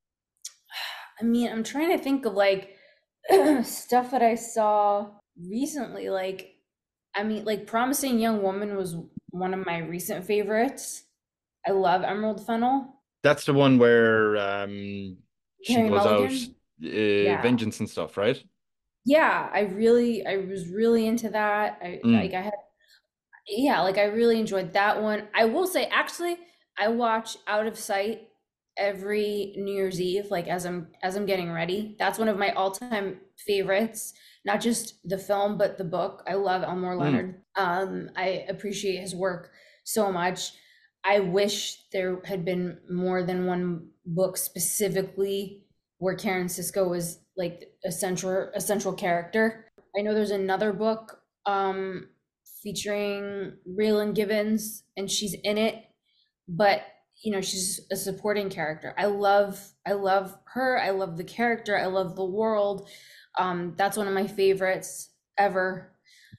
I mean, I'm trying to think of like stuff that I saw recently. Like, I mean, like Promising Young Woman was one of my recent favorites. I love Emerald Fennel. That's the one where um she Carey goes out Mulligan. uh, Yeah. vengeance and stuff, right? Yeah, I really I was really into that. I like Mm. I had yeah, like I really enjoyed that one. I will say actually I watch Out of Sight every New Year's Eve like as I'm as I'm getting ready. That's one of my all-time favorites, not just the film but the book. I love Elmore Mm. Leonard. Um I appreciate his work so much. I wish there had been more than one book specifically where Karen Sisko was like a central a central character. I know there's another book um featuring Raylan Gibbons and she's in it, but you know, she's a supporting character. I love I love her. I love the character. I love the world. Um that's one of my favorites ever.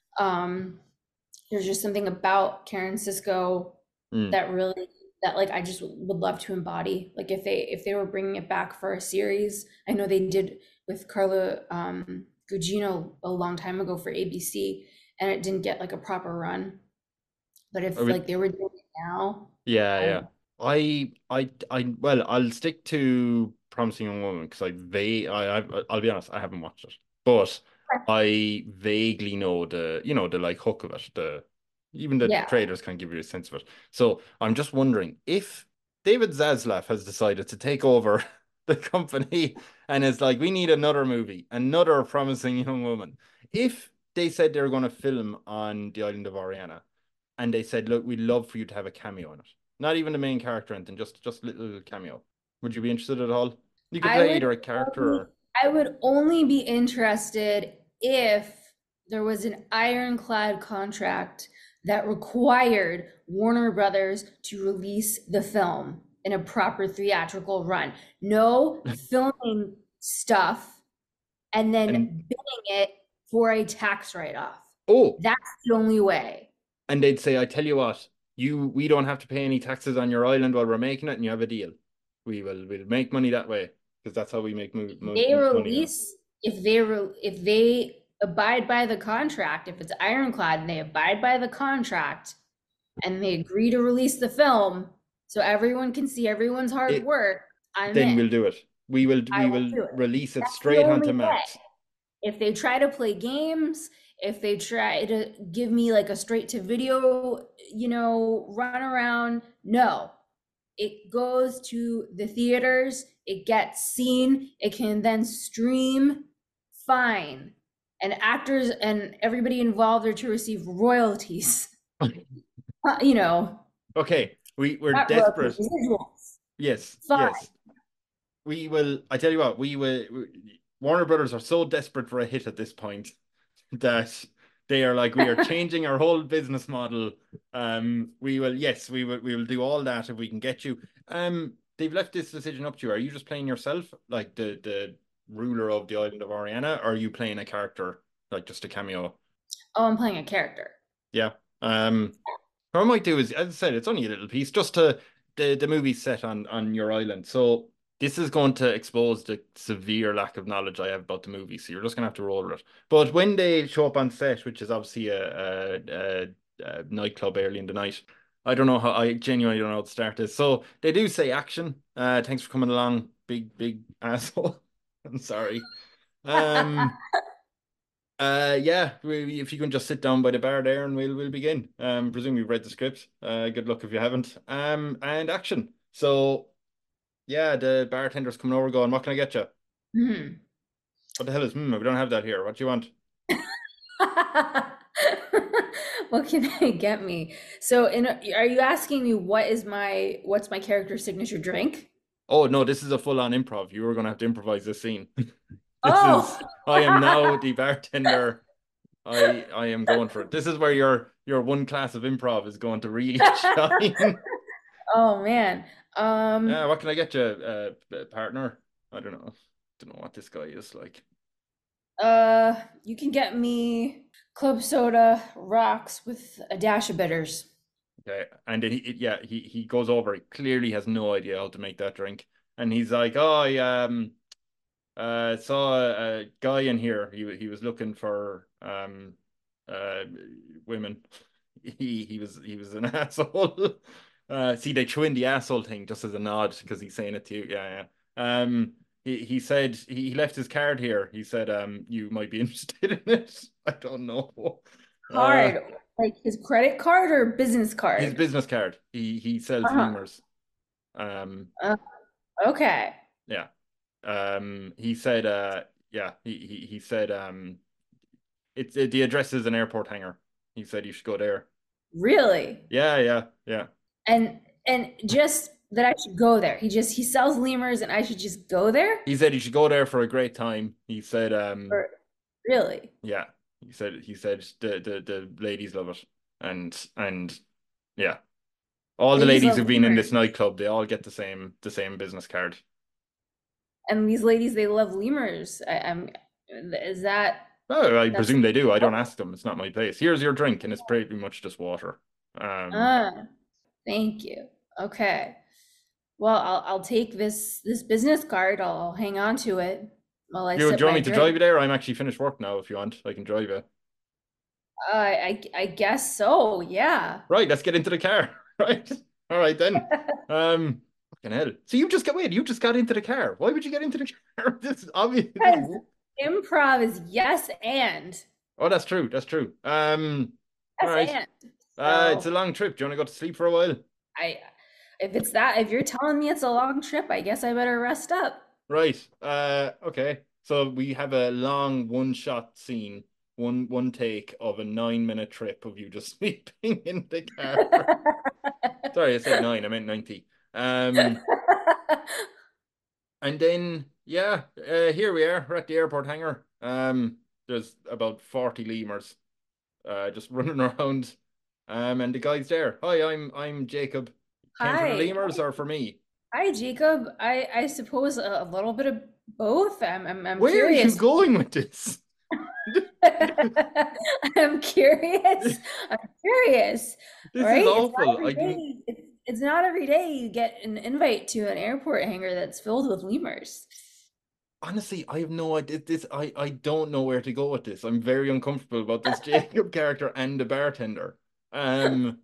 Um there's just something about Karen Sisko Mm. that really that like I just would love to embody. Like if they if they were bringing it back for a series, I know they did with Carla um, Gugino a long time ago for A B C, and it didn't get like a proper run. But I if would like they were doing it now, Yeah, I yeah. I, I, I, well, I'll stick to Promising Young Woman because I, va I, I, I'll be honest, I haven't watched it, but I vaguely know the, you know, the like hook of it. The even the yeah, trailers can give you a sense of it. So I'm just wondering if David Zaslav has decided to take over the company and it's like, we need another movie, another Promising Young Woman. If they said they were going to film on the island of Oriana and they said, look, we'd love for you to have a cameo in it. Not even the main character, anything, just just little cameo. Would you be interested at all? You could I play would either a character only or I would only be interested if there was an ironclad contract that required Warner Brothers to release the film in a proper theatrical run. No filming stuff and then and bidding it for a tax write-off. oh, That's the only way. and they'd say, I tell you what, you we don't have to pay any taxes on your island while we're making it, and you have a deal. We will we'll make money that way because that's how we make mo If mo they money now. release, if they re, if they abide by the contract, if it's ironclad and they abide by the contract and they agree to release the film so everyone can see everyone's hard It, work, I'm then we'll in. do it. We will I we will will do it. release it That's the straight only onto way. Max. If they try to play games, if they try to give me like a straight to video, you know, run around, no. It goes to the theaters, it gets seen, it can then stream, fine. And actors and everybody involved are to receive royalties. Uh, you know, Okay, we we're not desperate. royalties, residuals. Yes, Fine. yes. We will. I tell you what. We will. we- Warner Brothers are so desperate for a hit at this point that they are like, we are changing our whole business model. Um, we will. Yes, we will. We will do all that if we can get you. Um, they've left this decision up to you. Are you just playing yourself, like the the ruler of the island of Oriana, or are you playing a character, like just a cameo? Oh, I'm playing a character. Yeah. Um, what I might do is, as I said, it's only a little piece, just to the the movie's set on on your island. So this is going to expose the severe lack of knowledge I have about the movie. So you're just gonna have to roll with it. But when they show up on set, which is obviously a, a, a, a nightclub early in the night, I don't know how I genuinely don't know how to start this. So they do say action. Uh, thanks for coming along, big big asshole. I'm sorry. Um. Uh, yeah, we, if you can just sit down by the bar there and we'll we'll begin. Um, presume you've read the script. Uh, good luck if you haven't. Um, and action. So, yeah, the bartender's coming over, going, "What can I get you?" Hmm. What the hell is? Hmm, we don't have that here. What do you want? What can I get me? So, in are you asking me what is my what's my character's signature drink? Oh no, this is a full-on improv. You were gonna have to improvise this scene. This Oh, is. I am now the bartender. I I am going for it. This is where your your one class of improv is going to really shine. oh man. Yeah, Um, what can I get you, uh, partner? I don't know. Don't know what this guy is like. uh, you can get me club soda rocks with a dash of bitters. Okay, and then he, it- yeah, he he goes over. He clearly has no idea how to make that drink, and he's like, "Oh, I um uh saw a, a guy in here. He he was looking for um uh women. He he was he was an asshole. Uh, see, they threw in the asshole thing just as a nod because he's saying it to you. Yeah, yeah. Um, he he said he, he left his card here. He said um you might be interested in it. I don't know. Uh, Card, like his credit card or business his card? business card. He he sells Uh-huh. lemurs. Um, Uh, okay. yeah. Um, he said uh yeah, he he he said um it's it, the address is an airport hangar. He said you should go there. Really? Yeah, yeah, yeah. And and just that I should go there. He just he sells lemurs and I should just go there? He said you should go there for a great time. He said um Or really? yeah. He said he said the the, the ladies love it. And and yeah. All the Ladies ladies love who've been in this lemurs. nightclub, they all get the same the same business card. And these ladies, they love lemurs. I, I'm is that Oh, I that's presume they do. I don't ask them. It's not my place. Here's your drink, and it's pretty much just water. Um, ah, thank you. Okay. Well, I'll I'll take this this business card. I'll hang on to it while I you, do sip you want my me to drive drink. you there? I'm actually finished work now. If you want, I can drive you. I I I guess so. Yeah. Right, let's get into the car. Right. All right then. Um, fucking hell. So you just got wait. You just got into the car. Why would you get into the car? This is obvious. This is, Because improv is yes and oh, that's true. That's true. Um, all yes right. and. Uh, it's a So long trip. Do you want to go to sleep for a while? I if it's that if you're telling me it's a long trip, I guess I better rest up. Right. Uh, okay. So we have a long one-shot scene, one one take of a nine-minute trip of you just sleeping in the car. Sorry, I said nine. I meant ninety. Um, and then yeah, uh, here we are. We're at the airport hangar. Um, there's about forty lemurs, uh, just running around. Um, and the guy's there. Hi, I'm I'm Jacob. Came for the Hi. lemurs or for me? Hi, Jacob. I I suppose a, a little bit of both. I'm I'm I'm Where are you curious. going with this? I'm curious. I'm curious. This is Right? It's not awful. every I do. day. It's, it's not every day you get an invite to an airport hangar that's filled with lemurs. Honestly, I have no idea. This I I don't know where to go with this. I'm very uncomfortable about this Jacob character and the bartender. Um,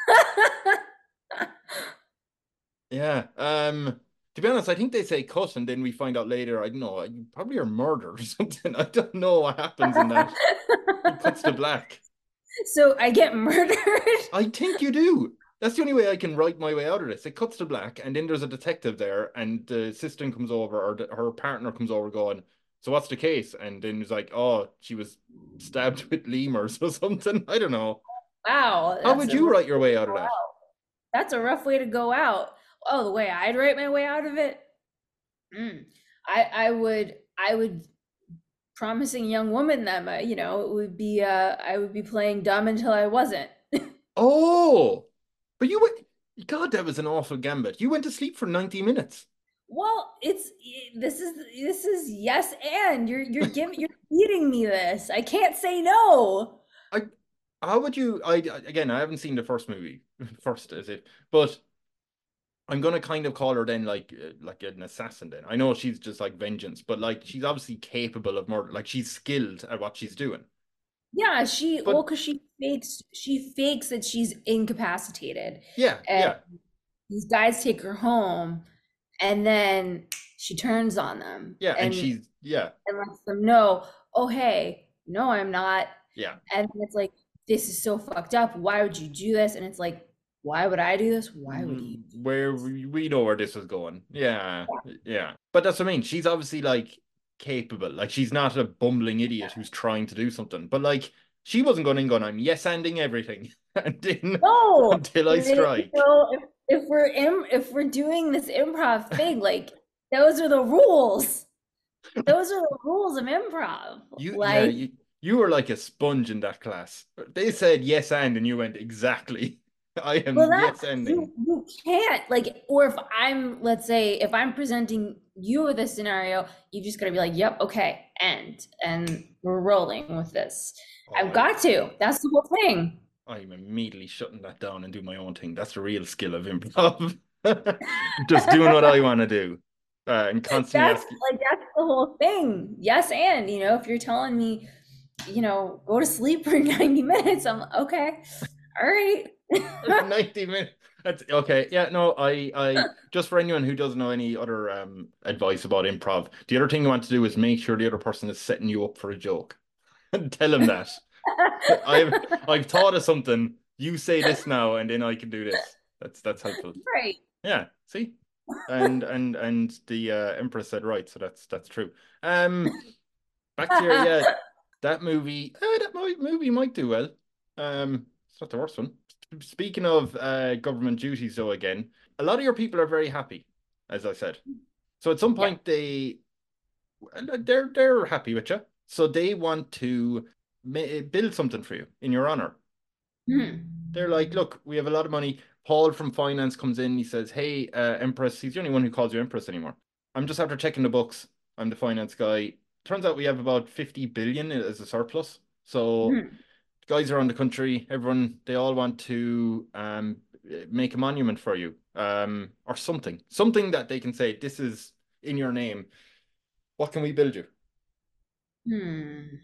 yeah. Um, to be honest, I think they say cut, and then we find out later. I don't know. You probably are murdered or something. I don't know what happens in that. He cuts to black. So I get murdered. I think you do. That's the only way I can write my way out of this. It cuts to black, and then there's a detective there, and the assistant comes over, or the, her partner comes over, going, "So what's the case?" And then he's like, "Oh, she was stabbed with lemurs or something." I don't know. Wow, How that's would a you rough write your way way to out of go that? out. That's a rough way to go out. Oh, the way I'd write my way out of it. Mm. I I would I would promising young woman that my, you know, it would be uh I would be playing dumb until I wasn't. Oh, but you went. God, that was an awful gambit. You went to sleep for ninety minutes. Well, it's this is this is yes, and you're you're giving you're feeding me this. I can't say no. I, how would you? I again, I haven't seen the first movie. First, is it? But I'm gonna kind of call her then like uh, like an assassin then. I know she's just like vengeance, but like she's obviously capable of murder. Like she's skilled at what she's doing. Yeah, she well, But because she fakes she fakes that she's incapacitated, yeah, and yeah, these guys take her home, and then she turns on them yeah, and and she's yeah, and lets them know, oh hey, no, I'm not. yeah. And it's like, this is so fucked up. Why would you do this? And it's like, why would I do this? Why would you? Mm, Where we, we know where this was going. Yeah, yeah. But that's what I mean. She's obviously like capable. Like she's not a bumbling idiot who's trying to do something. But like she wasn't going in going, I'm yes-anding everything and then No, until I you strike. know, if, if we're im if we're doing this improv thing, like those are the rules. Those are the rules of improv. You yeah, Like, you you were like a sponge in that class. They said yes and and you went exactly. I well, am that yes-ending. you you can't like, or if I'm, let's say, if I'm presenting you with a scenario, you just gotta be like, yep, okay, end, and we're rolling with this. Oh, I've I, got to. That's the whole thing. I'm immediately shutting that down and do my own thing. That's the real skill of improv. Just doing what I want to do. Uh, and constantly That's asking. like that's the whole thing. Yes, and you know, if you're telling me, you know, go to sleep for ninety minutes, I'm like, okay, all right. ninety minutes. That's okay. Yeah, no, I I just for anyone who doesn't know any other um advice about improv, the other thing you want to do is make sure the other person is setting you up for a joke. Tell them that. I've I've thought of something. You say this now, and then I can do this. That's that's helpful. Right. Yeah, see? And and and the uh, Empress said right, so that's that's true. Um back to your yeah, that movie, uh, that mo- movie might do well. Um it's not the worst one. Speaking of uh government duties though again, a lot of your people are very happy, as I said. So at some Yeah. point they they're they're happy with you. So they want to ma- build something for you in your honor. Hmm. They're like, look, we have a lot of money. Paul from finance comes in. He says, hey, uh, Empress, he's the only one who calls you Empress anymore. I'm just after checking the books. I'm the finance guy. Turns out we have about fifty billion as a surplus. So Hmm. guys around the country, everyone, they all want to um, make a monument for you um, or something. Something that they can say, this is in your name. What can we build you? Hmm.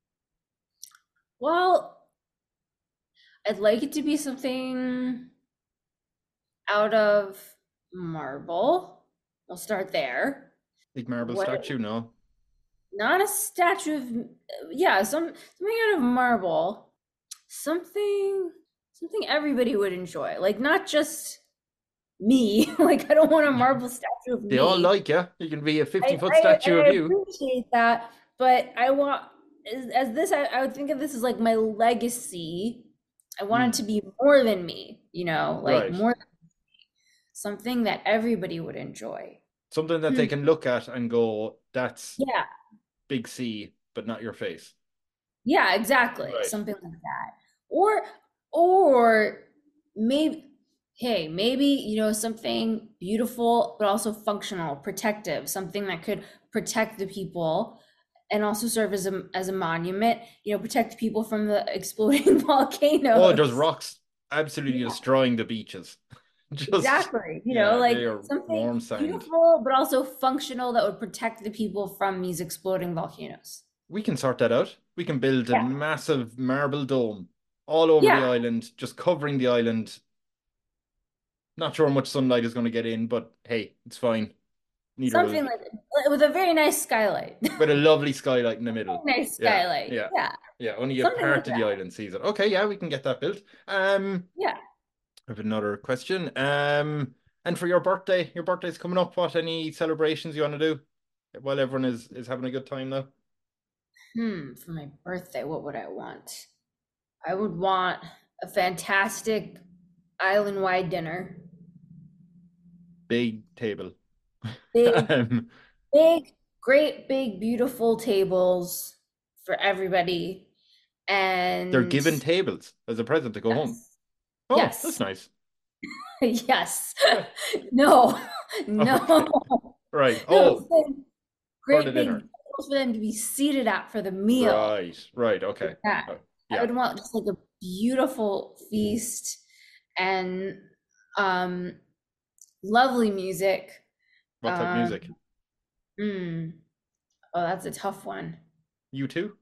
Well, I'd like it to be something out of marble. We'll start there. Big marble What, statue? No. not a statue of, yeah, some something out of marble. Something something everybody would enjoy. Like not just me. Like I don't want a marble statue of They all me. like you. You can be a I, fifty foot I, statue I of you. appreciate that, but I want as, as this I, I would think of this as like my legacy. I want it Hmm. to be more than me, you know, like Right. more something that everybody would enjoy. Something that Hmm. they can look at and go, that's Yeah, big C, but not your face. yeah, exactly. Right. Something like that. Or or maybe hey, maybe you know something beautiful but also functional, protective, something that could protect the people and also serve as a as a monument, you know, protect people from the exploding Oh, there's volcanoes. rocks absolutely destroying the beaches. Just Exactly. You know, yeah, like they are something warm sand. beautiful but also functional that would protect the people from these exploding volcanoes. We can sort that out. We can build a Yeah. massive marble dome all over the Yeah. island, just covering the island. Not sure how much sunlight is going to get in, but hey, it's fine. Neither will Something like with a very nice skylight. with a lovely skylight in the middle. Nice Yeah, skylight. yeah, Yeah. yeah. Only a Something like part of the that. island sees it. Okay, yeah, we can get that built. Um, Yeah. I have another question. Um, and for your birthday, your birthday's coming up. What any celebrations you want to do while everyone is is having a good time now? Hmm. For my birthday, what would I want? I would want a fantastic island-wide dinner. Big table. Big, Um, big, great, big, beautiful tables for everybody. they're And given tables as a present to go home. yes, Oh, that's yes, nice. yes. Yeah. No, no, Okay. Right. no. Oh, saying for the Great big dinner. tables for them to be seated at for the meal. Right. Right. Okay. Yeah. Uh, I yeah. would want just like a beautiful feast and um lovely music. What type of Um, music? mm, oh, that's a tough one. You too?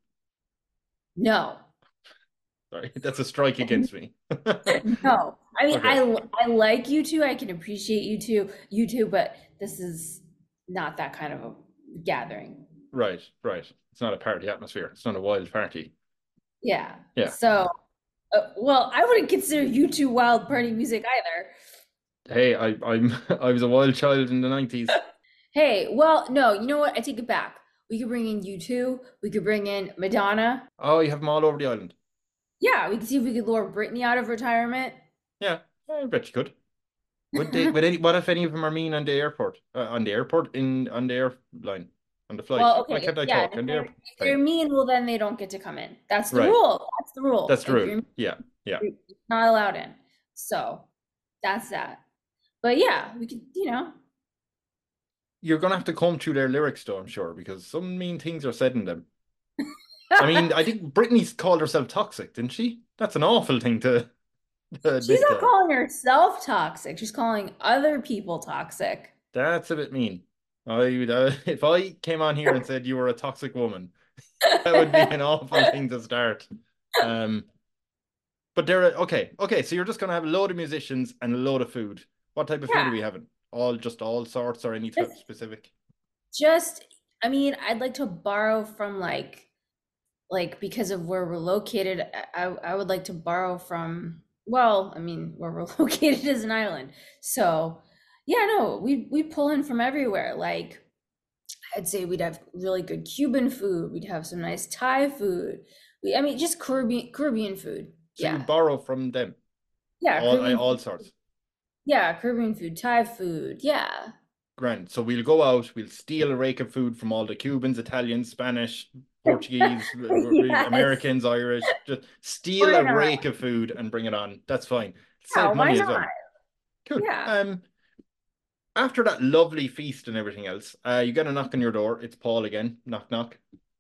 No, Sorry, that's a strike against me. no. I mean, Okay. I I like you two. I can appreciate you two, you two, but this is not that kind of a gathering. Right. Right. It's not a party atmosphere. It's not a wild party. Yeah. Yeah. So, uh, well, I wouldn't consider you two wild party music either. Hey, I I'm I was a wild child in the nineties. Hey, well, no, you know what? I take it back. We could bring in you two. We could bring in Madonna. Oh, you have them all over the island. Yeah, we could see if we could lure Britney out of retirement. Yeah, I bet you could. Would they? Would any? What if any of them are mean on the airport? Uh, on the airport in on the airline on the flight? Well, Why okay, can't I yeah, talk if on the they're, if they're airplane? mean, well, then they don't get to come in. That's the Right. rule. That's the rule. That's the If rule. you're Yeah. Yeah. you're not allowed in. So that's that. But yeah, we could, you know, You're gonna have to comb through their lyrics, though, I'm sure, because some mean things are said in them. I mean, I think Britney's called herself toxic, didn't she? That's an awful thing to, to she's admit not to. calling herself toxic. She's calling other people toxic. That's a bit mean. I would, uh, if I came on here and said you were a toxic woman, that would be an awful thing to start. Um, but there, okay, okay. So you're just gonna have a load of musicians and a load of food. What type of food Yeah, are we having? All just all sorts or any type just, specific? just, I mean, I'd like to borrow from like, like because of where we're located, I, I would like to borrow from, well, I mean, where we're located is an island. So yeah, no, we we pull in from everywhere. Like I'd say we'd have really good Cuban food. We'd have some nice Thai food. We, I mean, just Caribbean Caribbean food. So you Yeah, borrow from them, yeah, all I- Caribbean all food. sorts. Yeah, Caribbean food, Thai food. Yeah, Grand. So we'll go out, we'll steal a rake of food from all the Cubans, Italians, Spanish, Portuguese, r- r- yes. Americans, Irish. Just steal Why a not? rake of food and bring it on. That's fine. Yeah, Save why money as well. not? Cool. Yeah. Um, after that lovely feast and everything else, uh, you get a knock on your door. It's Paul again. Knock, knock.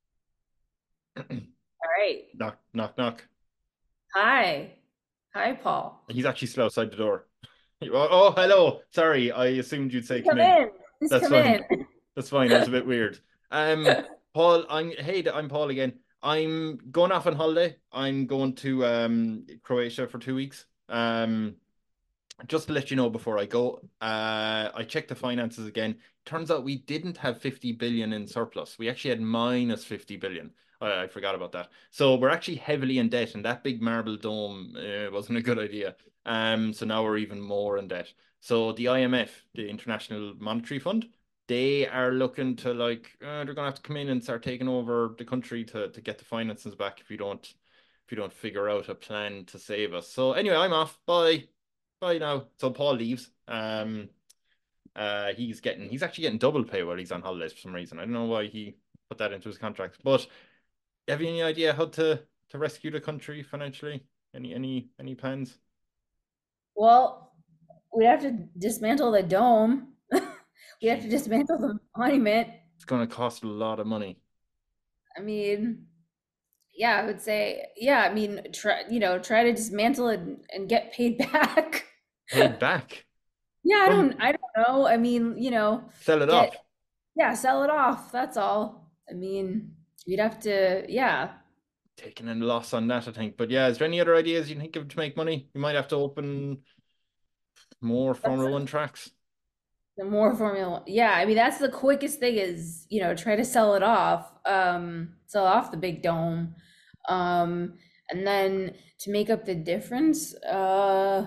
All right. Knock, knock, knock. Hi. Hi, Paul. He's actually still outside the door. Oh, oh, hello. Sorry, I assumed you'd say Please come come in. in. Please That's come fine. in. That's fine. That was a bit weird. Um, Paul, I'm hey, I'm Paul again. I'm going off on holiday. I'm going to um Croatia for two weeks. Um, just to let you know before I go, uh, I checked the finances again. Turns out we didn't have fifty billion in surplus. We actually had minus fifty billion. I, I forgot about that. So we're actually heavily in debt, and that big marble dome uh, wasn't a good idea. Um, so now we're even more in debt. So the I M F, the International Monetary Fund, they are looking to like uh, they're gonna have to come in and start taking over the country to to get the finances back if you don't if you don't figure out a plan to save us. So anyway, I'm off. Bye. Bye now. So Paul leaves. Um, uh, he's getting he's actually getting double pay while he's on holidays for some reason. I don't know why he put that into his contract. But have you any idea how to to rescue the country financially? Any any any plans? Well, we'd have to dismantle the dome. We'd have to dismantle the monument. It's going to cost a lot of money. I mean, yeah, I would say, yeah, I mean, try, you know, try to dismantle it and, and get paid back. Paid back. Yeah, I From don't I don't know. I mean, you know, sell it get off. yeah, sell it off. That's all. I mean, you'd have to, yeah. Taking a loss on that, I think. But yeah, is there any other ideas you think of to make money? You might have to open more That's Formula One tracks. the more Formula One. Yeah, I mean, that's the quickest thing is, you know, try to sell it off, um, sell off the big dome. Um, and then to make up the difference, uh,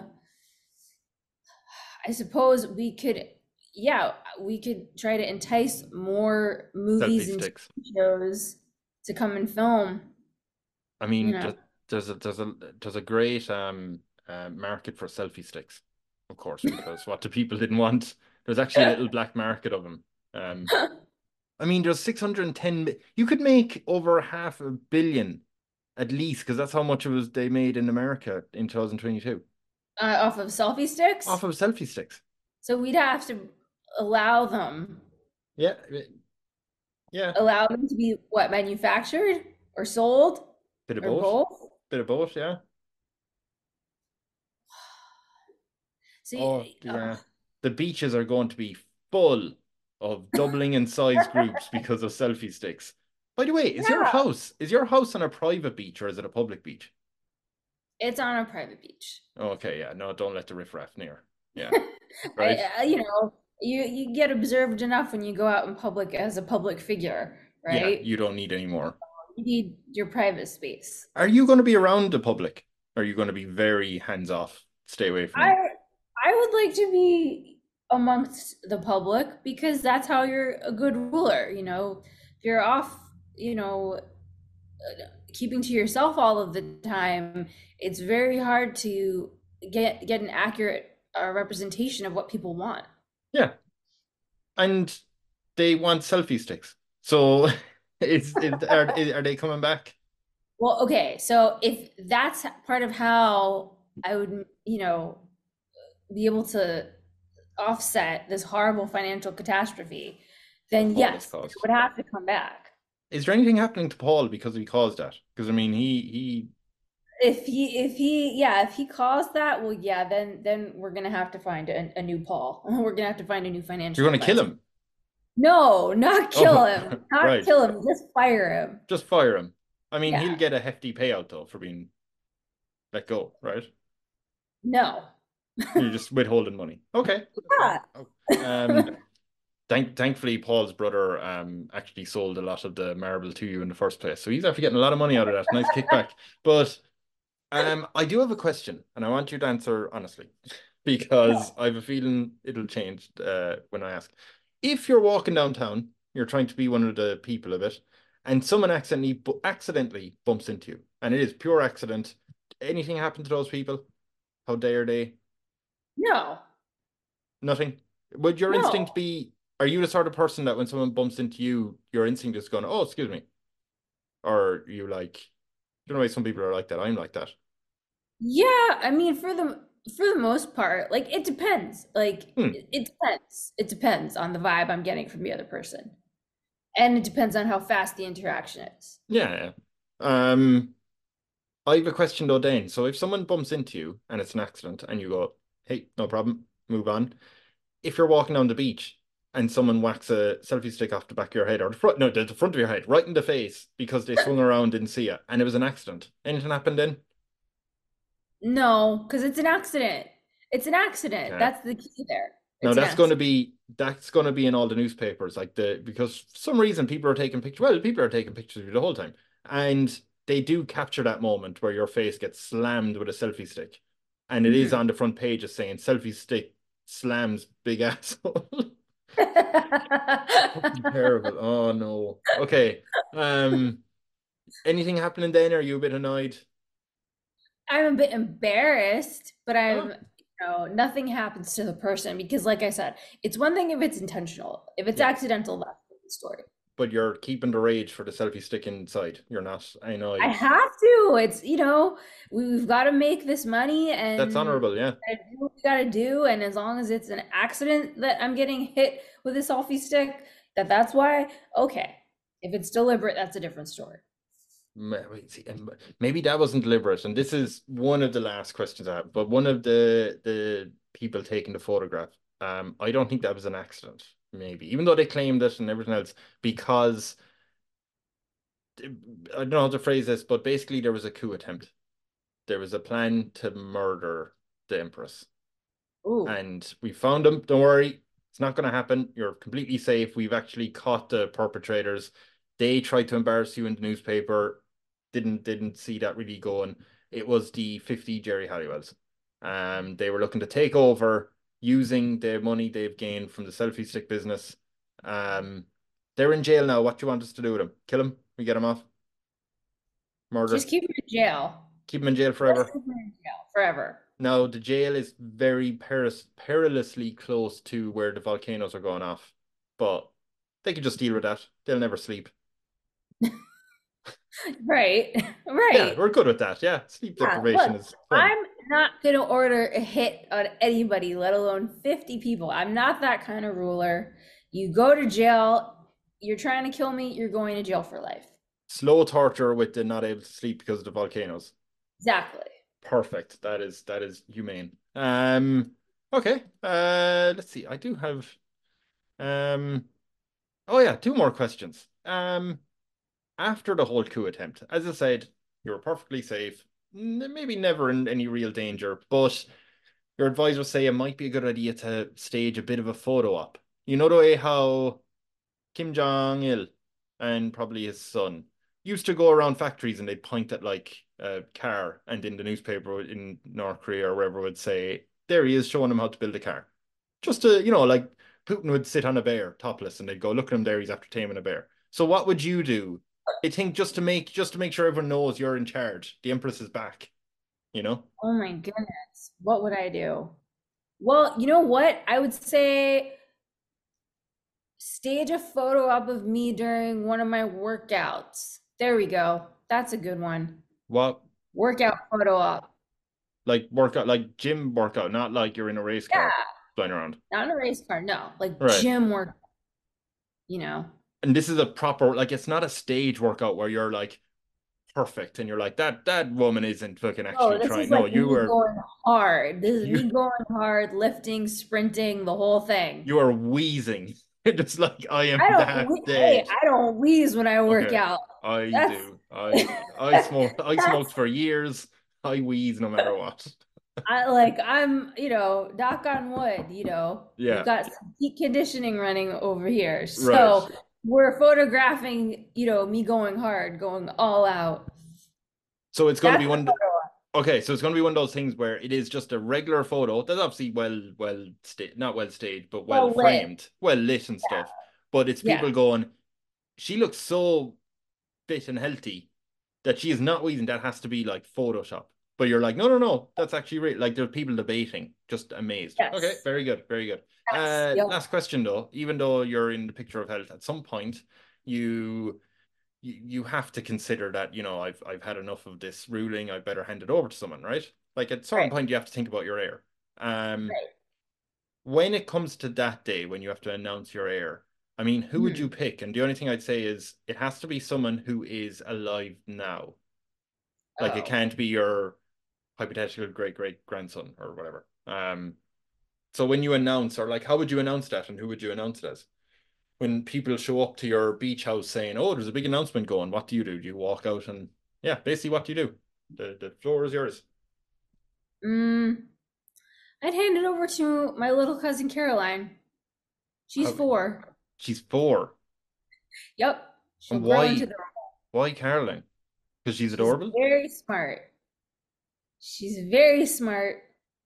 I suppose we could, yeah, we could try to entice more Selfie movies and sticks. T V shows to come and film, I you mean, know. just, there's a there's a there's a great um uh, market for selfie sticks, of course, because what the people didn't want. There's actually a little black market of them. Um, I mean, there's six hundred ten. mi- You could make over half a billion at least, because that's how much it was they made in America in twenty twenty-two Uh, off of selfie off sticks. of selfie sticks. So we'd have to allow them, Yeah, yeah, allow them to be what, manufactured or sold bit of or both, both. bit of both. Yeah. Oh, See, uh, yeah. The beaches are going to be full of doubling in size groups because of selfie sticks. By the way, is your yeah, house is your house on a private beach or is it a public beach? it's on a private beach. Okay, yeah, no, don't let the riffraff near. Yeah, right. I, I, you know, you you get observed enough when you go out in public as a public figure, Yeah, right? you don't need any more. You need your private space. Are you going to be around the public? Are you going to be very hands off? Stay away from I them. I would like to be amongst the public because that's how you're a good ruler, you know. If you're off, you know, keeping to yourself all of the time, it's very hard to get get an accurate uh, representation of what people want. Yeah, and they want selfie sticks. So, is, is are are they coming back? Well, okay, so if that's part of how I would, you know, be able to offset this horrible financial catastrophe, That then Paul has yes, it caused. would have to come back. Is there anything happening to Paul because he caused that? Because I mean, he he If he, if he, yeah, if he caused that, well, yeah, then then we're gonna have to find a, a new Paul. We're gonna have to find a new financial you're going to kill advisor. him. No, not kill Oh, him, not right. kill him, just fire him. Just fire him. I mean, he'll Yeah, get a hefty payout though for being let go, right? no. You're just withholding money. Okay, that's fine. Yeah. Oh. Um, thank thankfully, Paul's brother um actually sold a lot of the marble to you in the first place, so he's after getting a lot of money out of that. Nice kickback. But um, I do have a question, and I want you to answer honestly, because I have a feeling it'll change uh when I ask. If you're walking downtown, you're trying to be one of the people of it, and someone accidentally bu accidentally bumps into you, and it is pure accident. Anything happen to those people? How dare they? No, Nothing. Would your instinct no. be, are you the sort of person that when someone bumps into you, your instinct is going, oh, excuse me? Or you like, you know, why some people are like that. I'm like that. Yeah, I mean, for the for the most part, like it depends. Like Hmm. it, it depends. It depends on the vibe I'm getting from the other person. And it depends on how fast the interaction is. Yeah. Yeah. Um, I have a question though, Dane. So if someone bumps into you and it's an accident and you go, hey, no problem, move on. If you're walking down the beach and someone whacks a selfie stick off the back of your head or the front, no, the, the front of your head, right in the face because they swung around, didn't see you, and it was an accident, anything happened then? No, because it's an accident. It's an accident. Okay. That's the key there. Now It's an that's going to accident. be that's going to be in all the newspapers, like the because for some reason people are taking pictures. Well, people are taking pictures of you the whole time, and they do capture that moment where your face gets slammed with a selfie stick, and it is Mhm. on the front page as saying "selfie stick slams big asshole." Fucking terrible. Oh no. Okay. Um. Anything happening then? Are you a bit annoyed? I'm a bit embarrassed, but I'm, Oh, you know, nothing happens to the person because, like I said, it's one thing if it's intentional. If it's yeah. accidental, that's a different story. But you're keeping the rage for the selfie stick inside. You're not I annoyed. have to. It's, you know, we've got to make this money That's and honorable. Yeah. gotta do what we got to do. And as long as it's an accident that I'm getting hit with a selfie stick, that that's why, okay. If it's deliberate, that's a different story. Ma- wait, see, and maybe that wasn't deliberate, and this is one of the last questions I have. But one of the the people taking the photograph Um, I don't think that was an accident, maybe, even though they claimed it and everything else, because I don't know how to phrase this, but basically there was a coup attempt. There was a plan to murder the Empress. Ooh. And we found him. Don't worry, it's not going to happen. You're completely safe. We've actually caught the perpetrators. They tried to embarrass you in the newspaper. Didn't didn't see that really going. It was the fifty Jerry Halliwells. Um, they were looking to take over using the money they've gained from the selfie stick business. Um, they're in jail now. What do you want us to do with them? Kill them? We get them off? Just Murder? keep him in jail. Keep them in jail Just forever? keep him in jail forever. No, the jail is very peris perilously close to where the volcanoes are going off. But they could just deal with that. They'll never sleep. Right. Yeah, Right. we're good with that. Yeah, sleep Yeah, deprivation look, is fun. I'm not going to order a hit on anybody, let alone fifty people. I'm not that kind of ruler. You go to jail, you're trying to kill me, you're going to jail for life. Slow torture with the not able to sleep because of the volcanoes. Exactly. Perfect. That is that is humane. Um, okay. Uh, let's see. I do have um. Oh yeah, two more questions. Um, after the whole coup attempt, as I said, you were perfectly safe. N- Maybe never in any real danger, but your advisors say it might be a good idea to stage a bit of a photo op. You know the way how Kim Jong-il and probably his son used to go around factories and they'd point at like a car, and in the newspaper in North Korea or wherever would say, there he is showing them how to build a car. Just to, you know, like Putin would sit on a bear topless and they'd go, look at him there, he's after taming a bear. So what would you do? I think just to make just to make sure everyone knows you're in charge. The Empress is back, you know? Oh my goodness. What would I do? Well, you know what? I would say stage a photo up of me during one of my workouts. There we go. That's a good one. What Workout photo op. like workout like gym workout, not like you're in a race Yeah, car flying around. not a race car. No, like Right. gym work, you know. And this is a proper like it's not a stage workout where you're like perfect and you're like that that woman isn't fucking Oh, actually this trying. is No, like you me were going hard. This is you me going hard, lifting, sprinting, the whole thing. you are wheezing. It's like I am I don't, that whe- hey, dead. I don't wheeze when I work Okay. out. I That's do. I I smoked I smoked that's for years. I wheeze no matter what. I like I'm, you know, knock on wood, you know, we've Yeah. got some heat conditioning running over here. Right. So we're photographing, you know, me going hard, going all out. So it's going to be That's the one. photo op. Okay, so it's going to be one of those things where it is just a regular photo that's obviously well, well, sta not well staged, but well Well lit. framed, well lit and stuff. But it's Yeah. people going, she looks so fit and healthy that she is not wheezing. That has to be like Photoshop. But you're like, no, no, no, that's actually real. Like there's people debating, just amazed. Okay, Yes. very good, very good. Yes. Uh, Yep. last question though, even though you're in the picture of health, at some point you you, you have to consider that, you know, I've I've had enough of this ruling, I better hand it over to someone, right? Like at a certain Right. point you have to think about your heir. Um, Right. when it comes to that day when you have to announce your heir, I mean, who would Hmm. you pick? And the only thing I'd say is it has to be someone who is alive now. Like it Oh. can't be your hypothetical great great grandson or whatever. Um, so when you announce, or like, how would you announce that, and who would you announce it as? When people show up to your beach house saying, "Oh, there's a big announcement going," what do you do? Do you walk out and yeah, basically, what do you do? The the floor is yours. Mm, I'd hand it over to my little cousin Caroline. She's How, four. she's four, Yep. She'll and grow into why the why Caroline? Because she's She's adorable. very smart. She's very smart,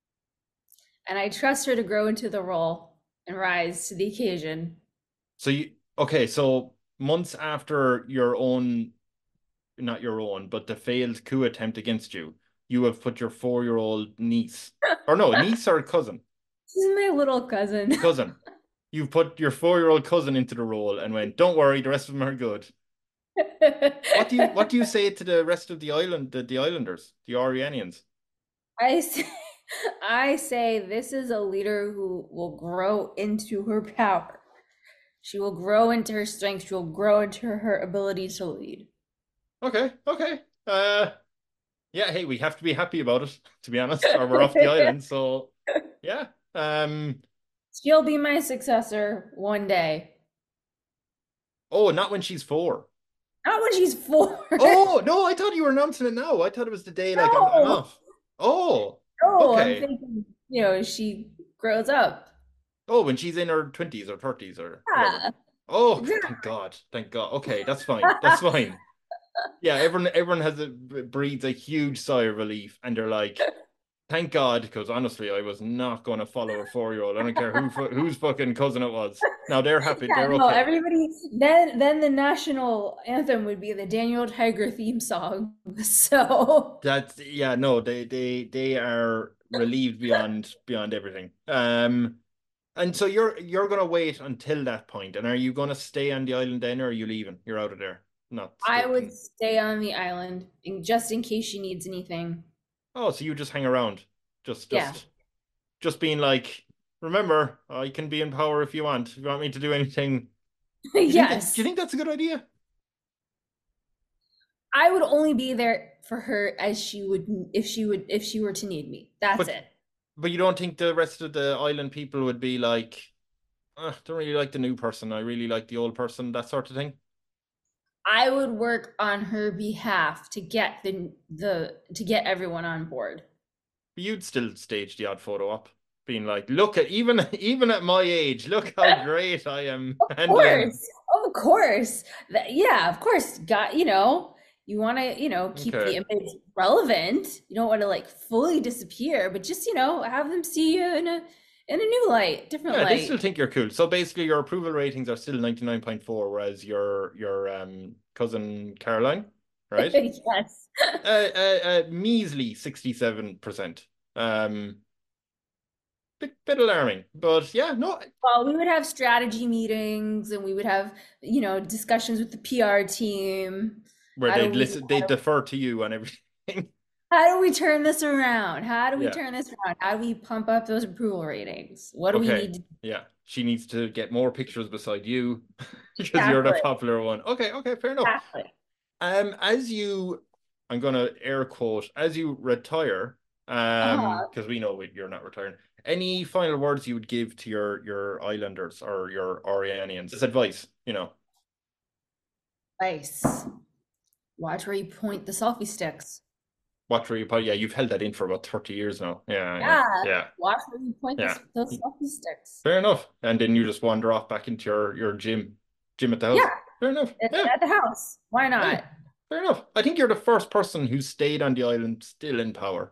and I trust her to grow into the role and rise to the occasion. So you okay? So months after your own, not your own, but the failed coup attempt against you, you have put your four-year-old niece, or no, niece or cousin, She's my little cousin. cousin. You've put your four-year-old cousin into the role and went, "Don't worry, the rest of them are good." What do you what do you say to the rest of the island, the, the islanders, the Orianians? I say, I say this is a leader who will grow into her power. She will grow into her strength. She will grow into her ability to lead. Okay, okay. Uh, yeah. Hey, we have to be happy about it, to be honest, or we're off the island. So, yeah. Um, She'll be my successor one day. Oh, not when she's four. Not when she's four. Oh, no, I thought you were announcing it now. I thought it was the day like I'm, I'm No, off. Oh, no, I'm okay. thinking, you know, she grows up. Oh, when she's in her twenties or thirties or whatever. Yeah, Oh, exactly. thank God. Thank God. Okay, that's fine. That's fine. Yeah, everyone everyone has a breathes a huge sigh of relief and they're like, thank God, because honestly, I was not going to follow a four-year-old. I don't care who whose fucking cousin it was. Now they're happy. Yeah, They're no, okay. everybody then then the national anthem would be the Daniel Tiger theme song. So That's yeah, no, they they they are relieved beyond beyond everything. Um, and so you're you're gonna wait until that point, and are you gonna stay on the island then, or are you leaving? You're out of there, not I sticking. would stay on the island in, just in case she needs anything. Oh, so you just hang around, just Yeah. just just being like, remember, I can be in power if you want. If you want me to do anything, do you think that do you Yes. think that's a good idea? I would only be there for her as she would if she would if she were to need me. That's But it. but you don't think the rest of the island people would be like, "Uh, don't really like the new person. I really like the old person," that sort of thing. I would work on her behalf to get the the to get everyone on board. You'd still stage the odd photo up, being like, "Look at even even at my age, look how great I am Of handling." course. Of course. That, yeah, of course. Got, you know, you want to, you know, keep the Okay, image relevant. You don't want to like fully disappear, but just, you know, have them see you in a in a new light, different yeah, they still light. think you're cool. So basically, your approval ratings are still ninety-nine point four, whereas your your um cousin Caroline, right? Yes. Uh, uh, uh measly sixty-seven percent. Um, bit bit alarming, but yeah, no, Well, we would have strategy meetings and we would have, you know, discussions with the P R team. where How do they'd we listen, they'd defer to you on everything. how do we turn this around? How do we Yeah. turn this around? How do we pump up those approval ratings? What do we Okay. need to do? Yeah. She needs to get more pictures beside you because you're the Exactly. popular one. Okay. Okay. Fair enough. Exactly. Um, as you, I'm gonna air quote, as you retire, um, Uh-huh. because we know you're not retiring. Any final words you would give to your your islanders or your Orianians? It's advice, you know. Nice. Watch where you point the selfie sticks. What were you? Yeah, you've held that in for about thirty years now. Yeah. Yeah. Yeah. Yeah. Watch where you point Yeah. this, those selfie sticks. Fair enough. And then you just wander off back into your your gym, gym at the house. Yeah. Fair enough. At, Yeah. at the house. Why Yeah. not? Fair enough. I think you're the first person who stayed on the island still in power.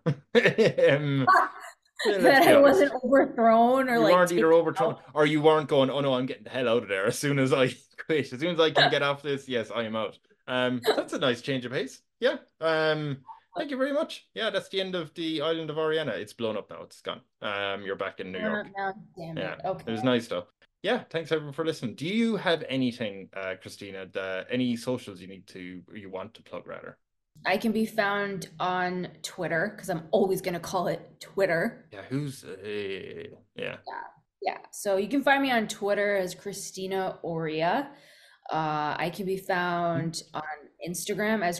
um, yeah, let's That be I wasn't honest. overthrown or You like weren't taken either overthrown out. or you weren't going, oh no, I'm getting the hell out of there as soon as I quit. As soon as I can get off this, yes, I am out. Um, that's a nice change of pace. Yeah. Um, thank you very much. Yeah, that's the end of the island of Oriana. It's blown up now. It's gone. Um, you're back in New Uh, York. now, damn Yeah, it. Okay. it was nice though. Yeah, thanks everyone for listening. Do you have anything, uh, Christina, that, any socials you need to, you want to plug rather? I can be found on Twitter because I'm always going to call it Twitter. Yeah, who's, uh, yeah. Yeah. Yeah. So you can find me on Twitter as Christina Oria. Uh, I can be found on Instagram as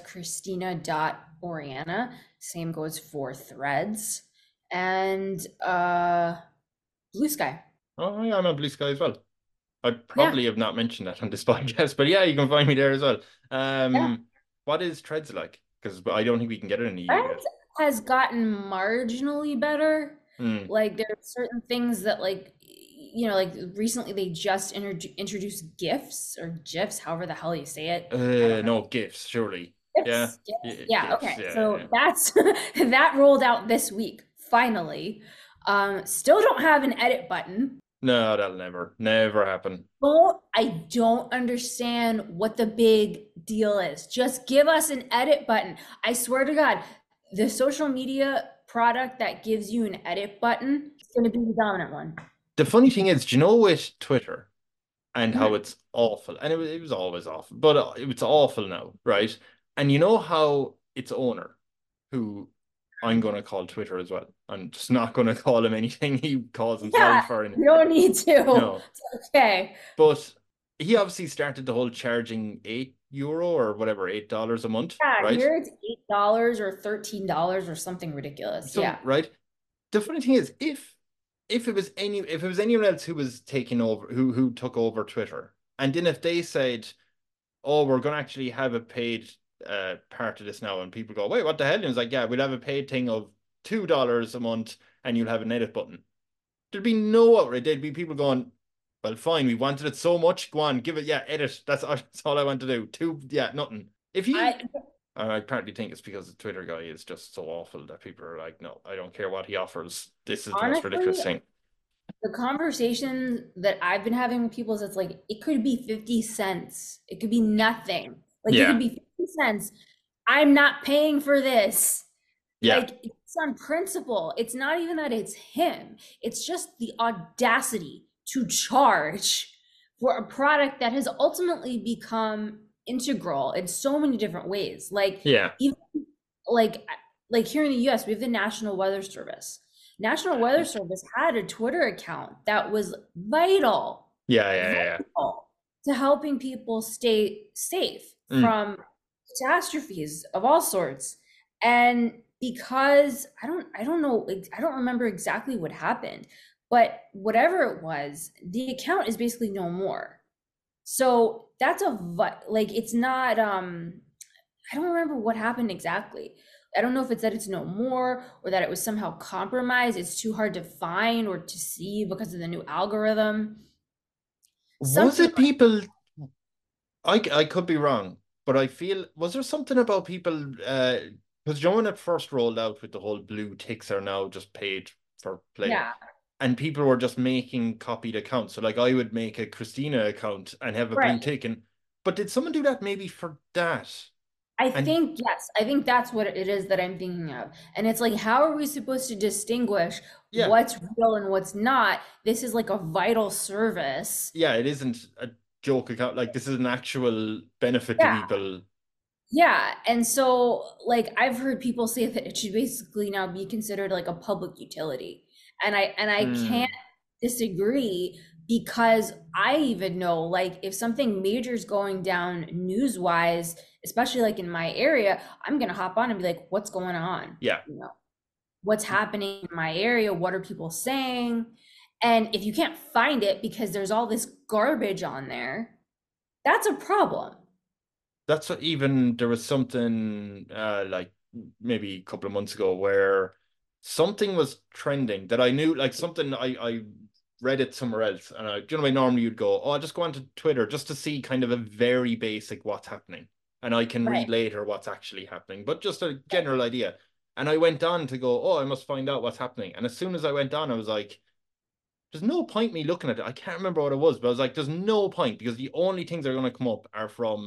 Christina.Oriana. Same goes for Threads. And uh, Blue Sky. Oh, yeah, I'm on Blue Sky as well. I Yeah. probably have not mentioned that on this podcast, but yeah, you can find me there as well. Yeah. Um, what is Threads like? Because I don't think we can get it in the E U yet. Threads has gotten marginally better. Hmm. Like there are certain things that like you know like recently they just introdu- introduced GIFs or GIFs, however the hell you say it. I Uh, don't know. no, GIFs, surely. Yeah, GIFs, GIFs. yeah, Yeah, GIFs. okay. Yeah, yeah, So yeah. that's that rolled out this week, finally. Um, still don't have an edit button. No, that'll never, never happen. Don't I don't understand what the big deal is. Just give us an edit button. I swear to God, the social media product that gives you an edit button is going to be the dominant one. The funny thing is, do you know with Twitter and how Mhm. it's awful, and it was, it was always awful, but uh, it's awful now, right? And you know how its owner, who I'm going to call Twitter as well. I'm just not going to call him anything he calls Yeah, himself or anything. you don't need to. No, It's okay. but he obviously started the whole charging eight euro or whatever, eight dollars a month, Yeah, right? here it's eight dollars or thirteen dollars or something ridiculous. So, Yeah. right? The funny thing is, if if it was any if it was anyone else who was taking over who who took over Twitter, and then if they said, "Oh, we're going to actually have a paid uh part of this now," and people go, "Wait, what the hell?" And it's like, "Yeah, we'll have a paid thing of two dollars a month, and you'll have an edit button." There'd be no outrage. There'd be people going, "Well, fine, we wanted it so much. Go on, give it. Yeah, edit. That's all, that's all I want to do. Two, yeah, nothing." If you, I I apparently think it's because the Twitter guy is just so awful that people are like, "No, I don't care what he offers. This is the most honestly, ridiculous thing." the conversation that I've been having with people is it's like it could be fifty cents. It could be nothing. Like it Yeah, could be fifty cents. I'm not paying for this. yeah, Like it's on principle. It's not even that it's him. It's just the audacity to charge for a product that has ultimately become integral in so many different ways. Like yeah, even like like here in the U S, we have the National Weather Service. National Weather Service had a Twitter account that was vital, yeah, yeah, yeah. vital to helping people stay safe Yeah. Mm. from catastrophes of all sorts. And because I don't I don't know like, I don't remember exactly what happened, but whatever it was, the account is basically no more. So that's a vi- like it's not um I don't remember what happened exactly. I don't know if it's that it's no more or that it was somehow compromised. It's too hard to find or to see because of the new algorithm. Was Something it people? I I could be wrong, but I feel was there something about people? Uh, because you know when it first rolled out with the whole blue ticks are now just paid for play, yeah, and people were just making copied accounts. So like I would make a Christina account and have a blue right. tick, and but did someone do that maybe for that? I And think, yes, I think that's what it is that I'm thinking of. And it's like, how are we supposed to distinguish yeah, what's real and what's not? This is like a vital service. yeah, it isn't a joke account. Like this is an actual benefit to Yeah. people. Yeah. And so, like, I've heard people say that it should basically now be considered like a public utility. And I and I can't Hmm. disagree because I even know like if something major is going down news wise, especially like in my area, I'm gonna hop on and be like, what's going on? Yeah. You know, what's happening in my area? What are people saying? And if you can't find it because there's all this garbage on there, that's a problem. That's what even there was something uh like maybe a couple of months ago where something was trending that I knew like something I I read it somewhere else and I do you know why normally you'd go, oh, I'll just go onto Twitter just to see kind of a very basic what's happening and I can Right. read later what's actually happening, but just a general idea. And I went on to go, oh, I must find out what's happening. And as soon as I went on, I was like, there's no point me looking at it. I can't remember what it was, but I was like, there's no point because the only things that are going to come up are from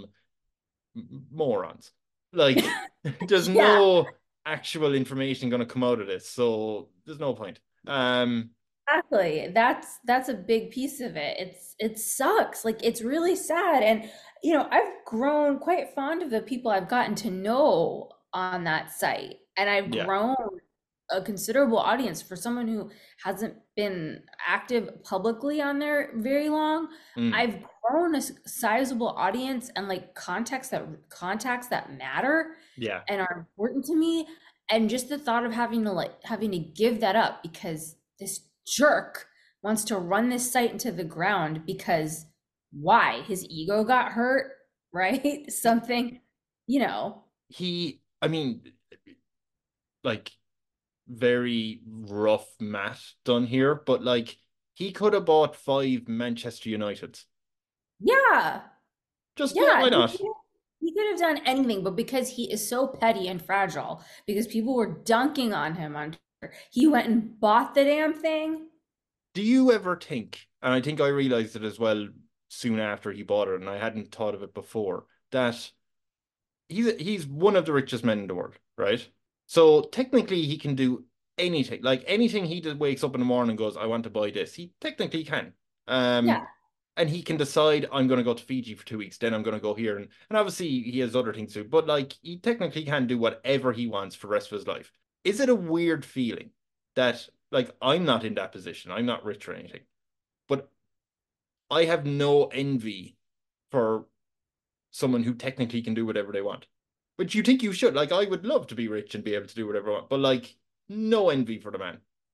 morons. Like, there's Yeah. no actual information going to come out of this, so there's no point. Um, Exactly. That's that's a big piece of it. It's it sucks. Like it's really sad. And you know, I've grown quite fond of the people I've gotten to know on that site. And I've yeah. grown a considerable audience for someone who hasn't been active publicly on there very long. Mm, I've grown a s- sizable audience and like contacts that contacts that matter yeah. and are important to me. And just the thought of having to like having to give that up because this jerk wants to run this site into the ground because why? His ego got hurt, right? Something, you know. He, I mean, like, very rough math done here, but like, he could have bought five Manchester Uniteds. Yeah. Just, yeah, Yeah, why he not? could he could have done anything, but because he is so petty and fragile, because people were dunking on him on Twitter, he went and bought the damn thing. Do you ever think, and I think I realized it as well soon after he bought it, and I hadn't thought of it before, that he's he's one of the richest men in the world, right? So technically he can do anything. Like anything he just wakes up in the morning and goes, I want to buy this. He technically can. Um, Yeah. and he can decide I'm gonna go to Fiji for two weeks, then I'm gonna go here. And, and obviously he has other things to do, but like he technically can do whatever he wants for the rest of his life. Is it a weird feeling that like I'm not in that position? I'm not rich or anything, but I have no envy for someone who technically can do whatever they want. Which you think you should. Like, I would love to be rich and be able to do whatever I want, but like, no envy for the man.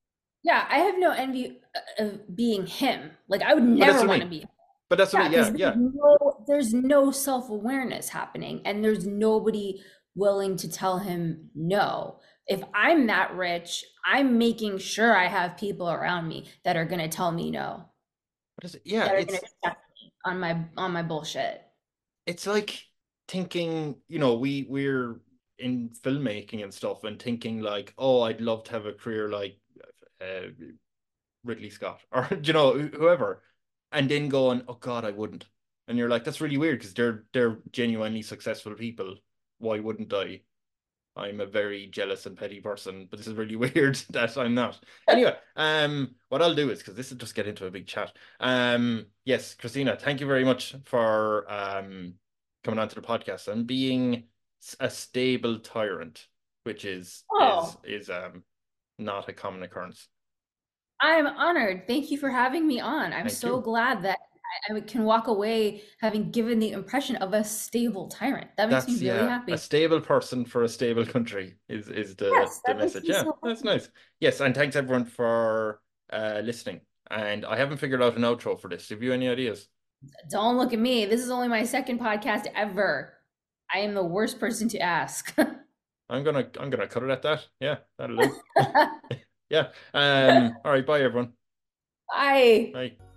Yeah, I have no envy uh, of being him. Like I would But that's never what I want to mean. be. But that's what I Yeah, mean. because Yeah, there's yeah. no there's no self-awareness happening and there's nobody willing to tell him no. If I'm that rich, I'm making sure I have people around me that are gonna tell me no, What is it? Yeah, that are gonna it's check me on my on my bullshit. it's like thinking, you know, we we're in filmmaking and stuff and thinking like, oh, I'd love to have a career like uh, Ridley Scott or you know whoever, and then going, oh God, I wouldn't. And you're like, that's really weird because they're they're genuinely successful people. Why wouldn't I? I'm a very jealous and petty person, but this is really weird that I'm not. Anyway, um, what I'll do is because this will just get into a big chat. Um, yes, Christina, thank you very much for um coming onto the podcast and being a stable tyrant, which is is Oh, is um not a common occurrence. I'm honored. Thank you for having me on. I'm Thank so you. glad that I, I can walk away having given the impression of a stable tyrant. That makes me That's really yeah, a happy. stable person for a stable country is is the Yes, the that makes message. me Yeah, so that's happy. nice. Yes, and thanks everyone for uh listening. And I haven't figured out an outro for this. Have you any ideas? Don't look at me. This is only my second podcast ever. I am the worst person to ask. I'm gonna I'm gonna cut it at that. Yeah, that'll do. Yeah. Um, all right, bye everyone. Bye. Bye.